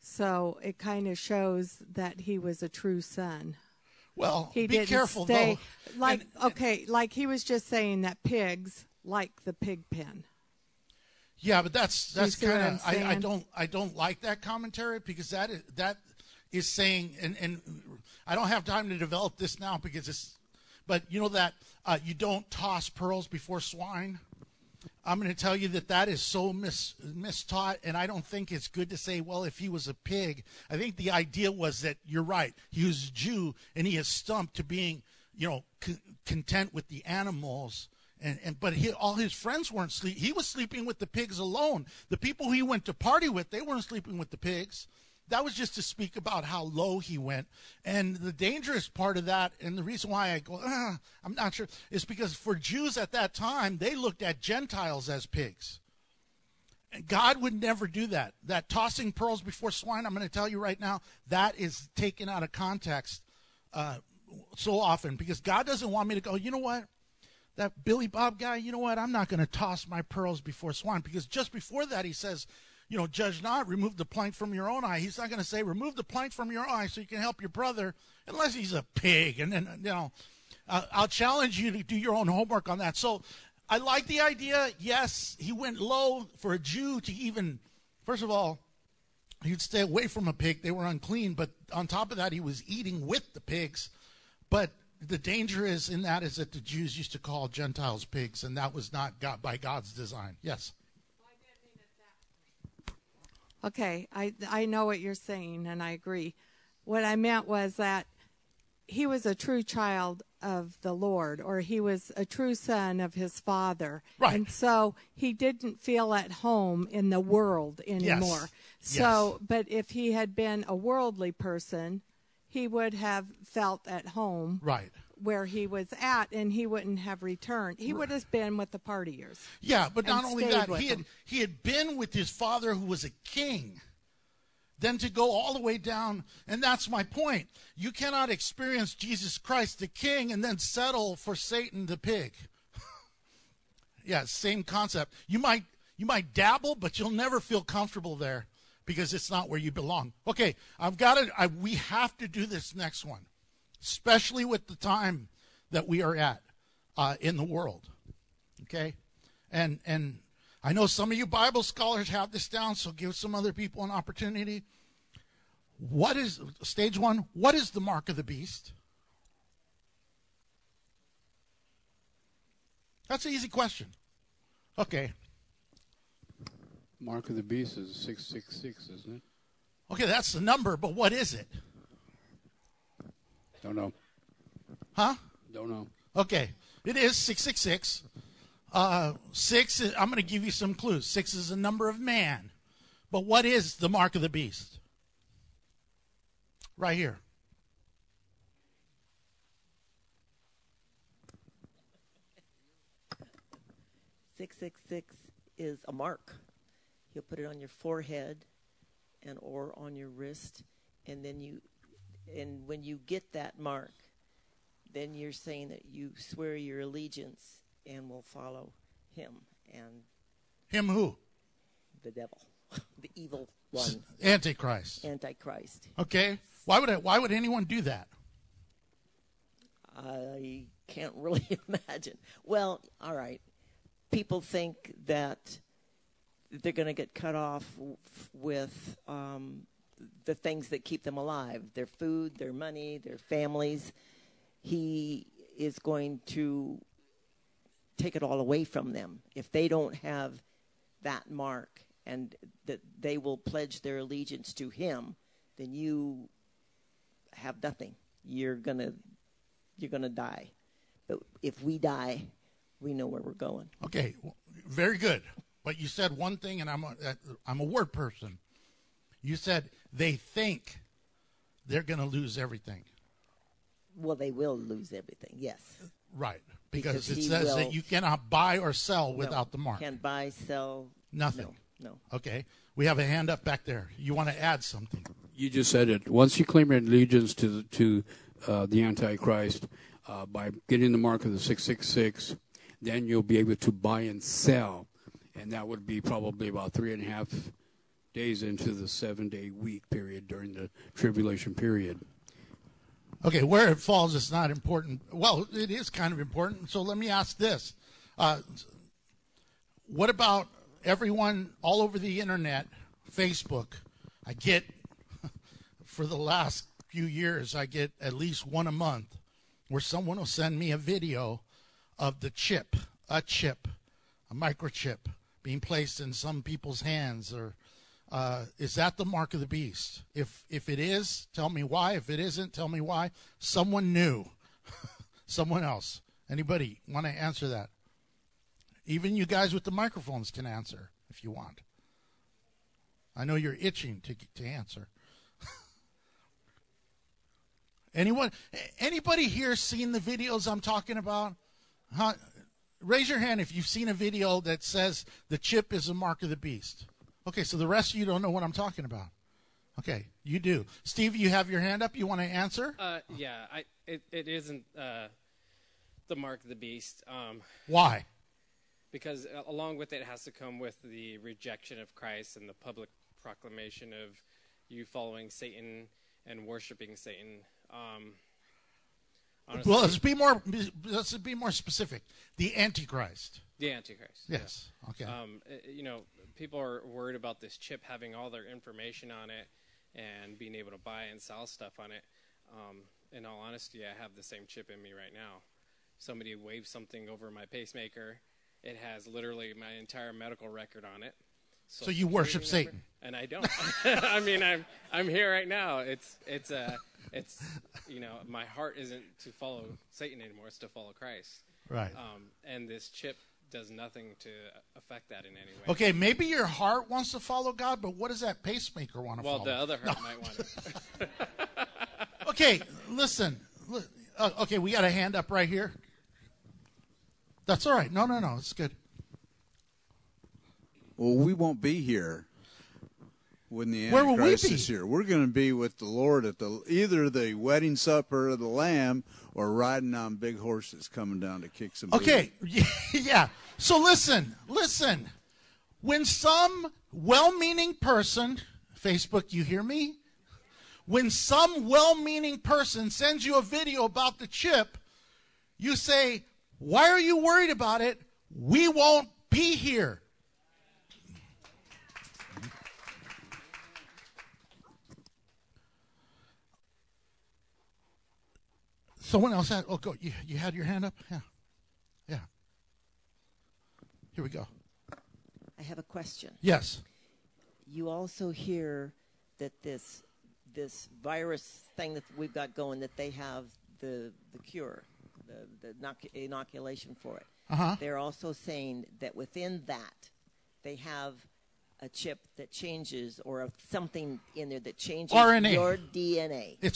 So it kind of shows that he was a true son. Well, He be didn't careful, stay, though. like like he was just saying that pigs like the pig pen. Yeah, but that's You see what kind I'm of saying? I don't like that commentary, because that is saying, and I don't have time to develop this now because it's, but you know that you don't toss pearls before swine. I'm going to tell you that is so mistaught, and I don't think it's good to say, well, if he was a pig. I think the idea was that you're right. He was a Jew, and he is stumped to being, content with the animals. But all his friends weren't sleeping. He was sleeping with the pigs alone. The people he went to party with, they weren't sleeping with the pigs. That was just to speak about how low he went. And the dangerous part of that, and the reason why I go, I'm not sure, is because for Jews at that time, they looked at Gentiles as pigs. And God would never do that. That tossing pearls before swine, I'm going to tell you right now, that is taken out of context so often, because God doesn't want me to go, you know what? That Billy Bob guy, you know what? I'm not going to toss my pearls before swine, because just before that he says, judge not, remove the plank from your own eye. He's not going to say, remove the plank from your eye so you can help your brother, unless he's a pig. And then, I'll challenge you to do your own homework on that. So I like the idea. Yes, he went low for a Jew to even, first of all, he'd stay away from a pig. They were unclean. But on top of that, he was eating with the pigs. But the danger is that the Jews used to call Gentiles pigs, and that was not by God's design. Yes. Okay, I know what you're saying, and I agree. What I meant was that he was a true child of the Lord, or he was a true son of his father. Right. And so he didn't feel at home in the world anymore. Yes. So, but if he had been a worldly person, he would have felt at home. Right. Where he was at, and he wouldn't have returned. He would have been with the partiers. Yeah, but not only that, he had been with his father, who was a king. Then to go all the way down, and that's my point. You cannot experience Jesus Christ the King and then settle for Satan the pig. Yeah, same concept. You might dabble, but you'll never feel comfortable there, because it's not where you belong. Okay, we have to do this next one, especially with the time that we are at in the world. Okay? And I know some of you Bible scholars have this down, so give some other people an opportunity. What is, stage one, what is the mark of the beast? That's an easy question. Okay. Mark of the beast is 666, isn't it? Okay, that's the number, but what is it? Don't know. Huh? Don't know. Okay, it is 666. 6 is, I'm going to give you some clues. 6 is a number of man. But what is the mark of the beast? Right here. $666 is a mark. You'll put it on your forehead or on your wrist, and when you get that mark, then you're saying that you swear your allegiance and will follow him. And him who? The devil, the evil one. Antichrist. Antichrist. Okay. Why would anyone do that? I can't really imagine. Well, all right. People think that they're going to get cut off with the things that keep them alive, their food, their money, their families. He is going to take it all away from them. If they don't have that mark and that they will pledge their allegiance to him, then you have nothing. You're gonna die. But if we die, we know where we're going. Okay, very good. But you said one thing, and I'm a word person. You said they think they're going to lose everything. Well, they will lose everything, yes. Right, because it says that you cannot buy or sell without the mark. Can't buy, sell. Nothing. No. Okay, we have a hand up back there. You want to add something? You just said it. Once you claim your allegiance to the Antichrist by getting the mark of the 666, then you'll be able to buy and sell, and that would be probably about 3.5 days into the 7-day week period during the tribulation period. Okay, where it falls is not important. Well, it is kind of important. So let me ask this. What about everyone all over the internet, Facebook? I get, for the last few years, I get at least one a month where someone will send me a video of the chip, a microchip being placed in some people's hands. Or is that the mark of the beast? If it is, tell me why. If it isn't, tell me why. Someone new. Someone else. Anybody want to answer that? Even you guys with the microphones can answer if you want. I know you're itching to answer. Anybody here seen the videos I'm talking about? Huh? Raise your hand if you've seen a video that says the chip is a mark of the beast. Okay, so the rest of you don't know what I'm talking about. Okay, you do. Steve, you have your hand up. You want to answer? Yeah, it isn't the mark of the beast. Why? Because along with it has to come with the rejection of Christ and the public proclamation of you following Satan and worshiping Satan. Honestly, Well, let's be more specific. The Antichrist. The Antichrist. Yes. Yeah. Okay. People are worried about this chip having all their information on it and being able to buy and sell stuff on it. In all honesty, I have the same chip in me right now. Somebody waved something over my pacemaker. It has literally my entire medical record on it. So you worship Satan? And I don't. I mean, I'm here right now. It's my heart isn't to follow Satan anymore. It's to follow Christ. Right. And this chip does nothing to affect that in any way. Okay, maybe your heart wants to follow God, but what does that pacemaker want to follow? Well, the other heart might want it. Okay, listen. Okay, we got a hand up right here. That's all right. No, it's good. Well, we won't be here when the Where will we Antichrist be? is here. We're going to be with the Lord at either the wedding supper of the Lamb or riding on big horses coming down to kick some booty. Okay, yeah. So listen. When some well-meaning person, Facebook, you hear me? When some well-meaning person sends you a video about the chip, you say, why are you worried about it? We won't be here. Someone else had, go. You had your hand up? Yeah. Here we go. I have a question. Yes. You also hear that this virus thing that we've got going, that they have the cure, the inoculation for it. Uh-huh. They're also saying that within that, they have a chip that changes, or something in there that changes RNA. Your DNA. It's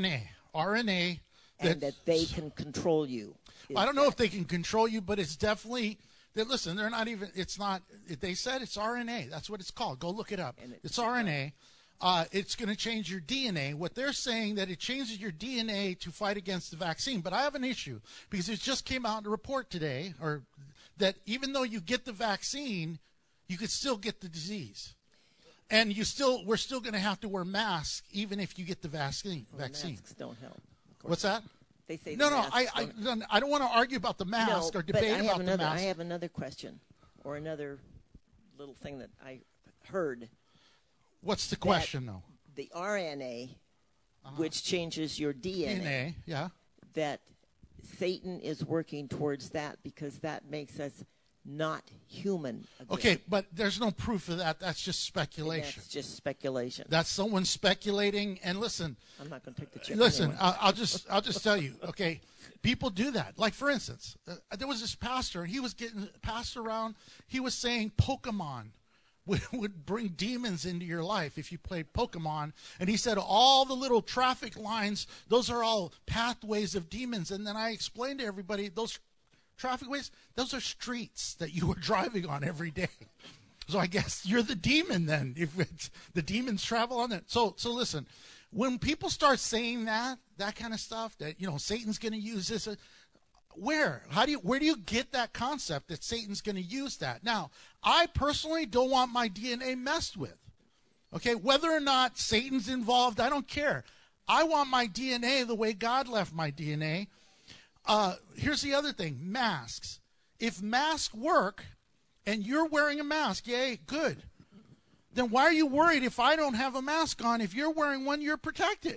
RNA. And that they can control you. I don't know if they can control you, but it's definitely, listen, they're not even, it's not, they said it's RNA. That's what it's called. Go look it up. It's RNA. It's going to change your DNA. What they're saying, that it changes your DNA to fight against the vaccine. But I have an issue, because it just came out in a report today, or that even though you get the vaccine, you could still get the disease. And we're still going to have to wear masks even if you get the vaccine. Masks don't help. What's that? They say no. I don't want to argue about the mask or debate about the mask. I have another question, or another little thing that I heard. What's the question, though? The RNA, which changes your DNA. Yeah. That Satan is working towards that, because that makes us not human again. Okay, but there's no proof of that. That's just speculation. And that's just speculation. That's someone speculating. And listen, I'm not going to take the chip. Listen, anyway. I'll just tell you. Okay, people do that. Like, for instance, there was this pastor, and he was getting passed around. He was saying Pokemon would bring demons into your life if you played Pokemon. And he said all the little traffic lines, those are all pathways of demons. And then I explained to everybody, those traffic ways, those are streets that you were driving on every day. So I guess you're the demon then, if the demons travel on it. So listen, when people start saying that kind of stuff, that Satan's going to use this, where do you get that concept that Satan's going to use that? Now, I personally don't want my DNA messed with. Okay, whether or not Satan's involved, I don't care. I want my DNA the way God left my DNA. Here's the other thing, masks. If masks work and you're wearing a mask, yay, good. Then why are you worried if I don't have a mask on? If you're wearing one, you're protected.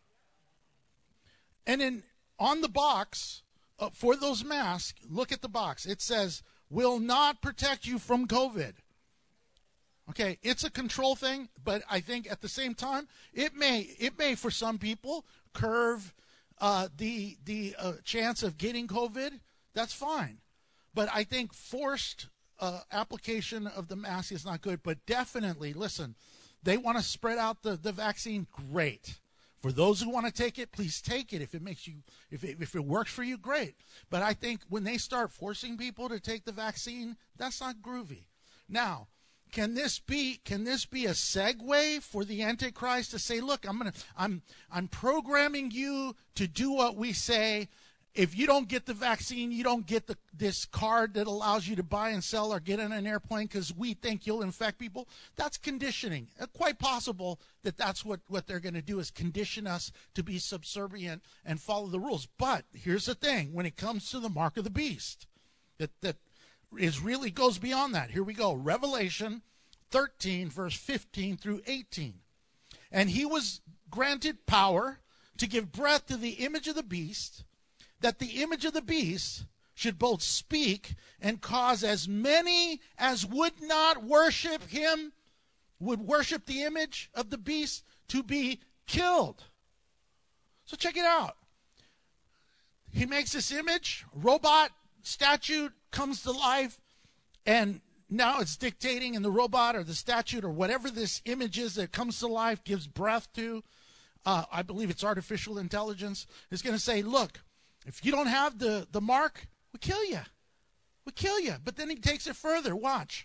And then on the box for those masks, look at the box. It says, will not protect you from COVID. Okay, it's a control thing, but I think at the same time, it may for some people curve the chance of getting COVID. That's fine. But I think forced application of the mask is not good. But definitely, listen, they want to spread out the vaccine, great. For those who want to take it, please take it. If it makes you, if it works for you, great. But I think when they start forcing people to take the vaccine, that's not groovy. Now, can this be a segue for the Antichrist to say, look, I'm programming you to do what we say. If you don't get the vaccine, you don't get this card that allows you to buy and sell or get on an airplane because we think you'll infect people. That's conditioning. Quite possible that that's what they're going to do is condition us to be subservient and follow the rules. But here's the thing. When it comes to the mark of the beast, that is really goes beyond that. Here we go. Revelation 13, verse 15 through 18. And he was granted power to give breath to the image of the beast, that the image of the beast should both speak and cause as many as would not worship him, would worship the image of the beast, to be killed. So check it out. He makes this image, robot, statue comes to life, and now it's dictating, and the robot or the statue or whatever this image is that comes to life, gives breath to, I believe it's artificial intelligence, is going to say, look, if you don't have the mark, we'll kill you. We'll kill you. But then he takes it further. Watch.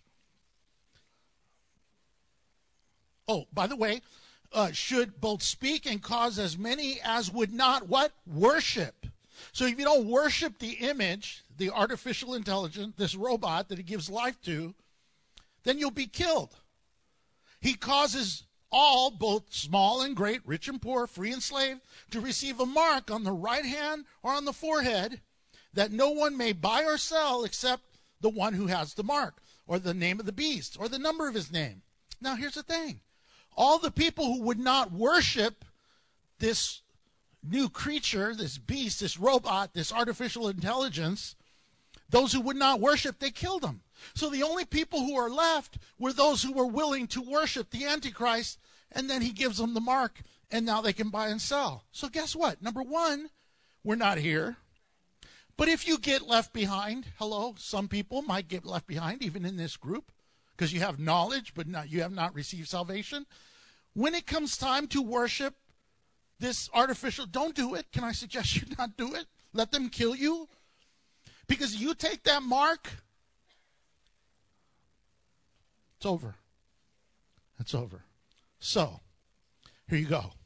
Oh, by the way, should both speak and cause as many as would not what? Worship. So if you don't worship the image, the artificial intelligence, this robot that he gives life to, then you'll be killed. He causes all, both small and great, rich and poor, free and slave, to receive a mark on the right hand or on the forehead, that no one may buy or sell except the one who has the mark, or the name of the beast, or the number of his name. Now here's the thing. All the people who would not worship this new creature, this beast, this robot, this artificial intelligence, those who would not worship, they killed them. So the only people who are left were those who were willing to worship the Antichrist, and then he gives them the mark, and now they can buy and sell. So guess what? Number one, we're not here. But if you get left behind, hello, some people might get left behind, even in this group, because you have knowledge, but you have not received salvation. When it comes time to worship this artificial, don't do it. Can I suggest you not do it? Let them kill you. Because you take that mark, it's over. It's over. So, here you go.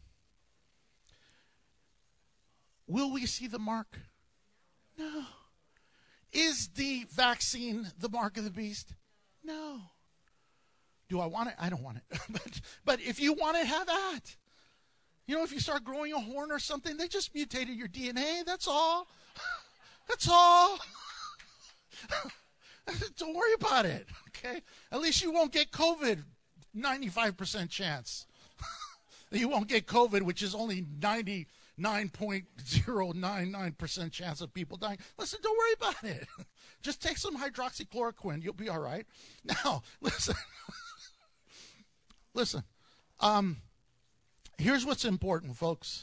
Will we see the mark? No. Is the vaccine the mark of the beast? No. Do I want it? I don't want it. but if you want it, have that. You know, if you start growing a horn or something, they just mutated your DNA. That's all. That's all. Don't worry about it, okay? At least you won't get COVID, 95% chance. You won't get COVID, which is only 99.099% chance of people dying. Listen, don't worry about it. Just take some hydroxychloroquine. You'll be all right. Now, listen. Listen. Here's what's important, folks.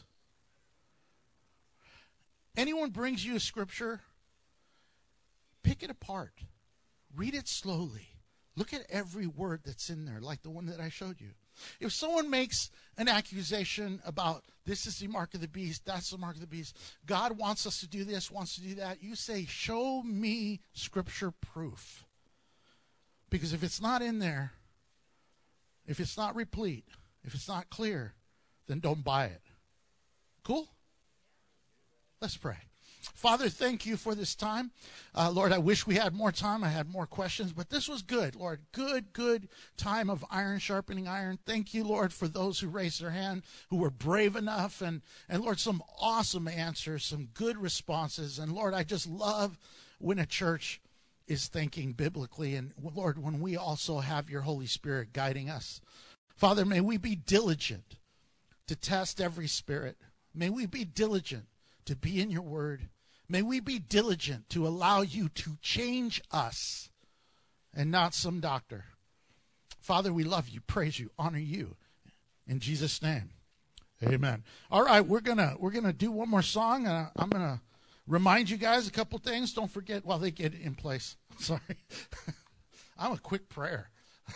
Anyone brings you a scripture, pick it apart. Read it slowly. Look at every word that's in there, like the one that I showed you. If someone makes an accusation about this is the mark of the beast, that's the mark of the beast, God wants us to do this, wants to do that, you say, show me scripture proof. Because if it's not in there, if it's not replete, if it's not clear, then don't buy it. Cool? Let's pray. Father, thank you for this time. Lord, I wish we had more time. I had more questions, but this was good, Lord. Good time of iron sharpening iron. Thank you, Lord, for those who raised their hand, who were brave enough, and Lord, some awesome answers, some good responses. And Lord, I just love when a church is thinking biblically, and Lord, when we also have your Holy Spirit guiding us. Father, may we be diligent to test every spirit. May we be diligent to be in your word. May we be diligent to allow you to change us and not some doctor. Father, we love you, praise you, honor you. In Jesus' name, amen. All right, we're gonna do one more song. I'm gonna remind you guys a couple things. Don't forget while they get in place. Sorry, I'm a quick prayer.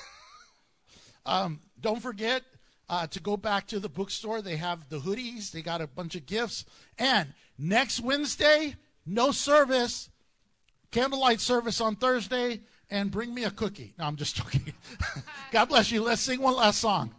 Don't forget to go back to the bookstore. They have the hoodies. They got a bunch of gifts. And next Wednesday, no service, candlelight service on Thursday, and bring me a cookie. No, I'm just joking. God bless you. Let's sing one last song.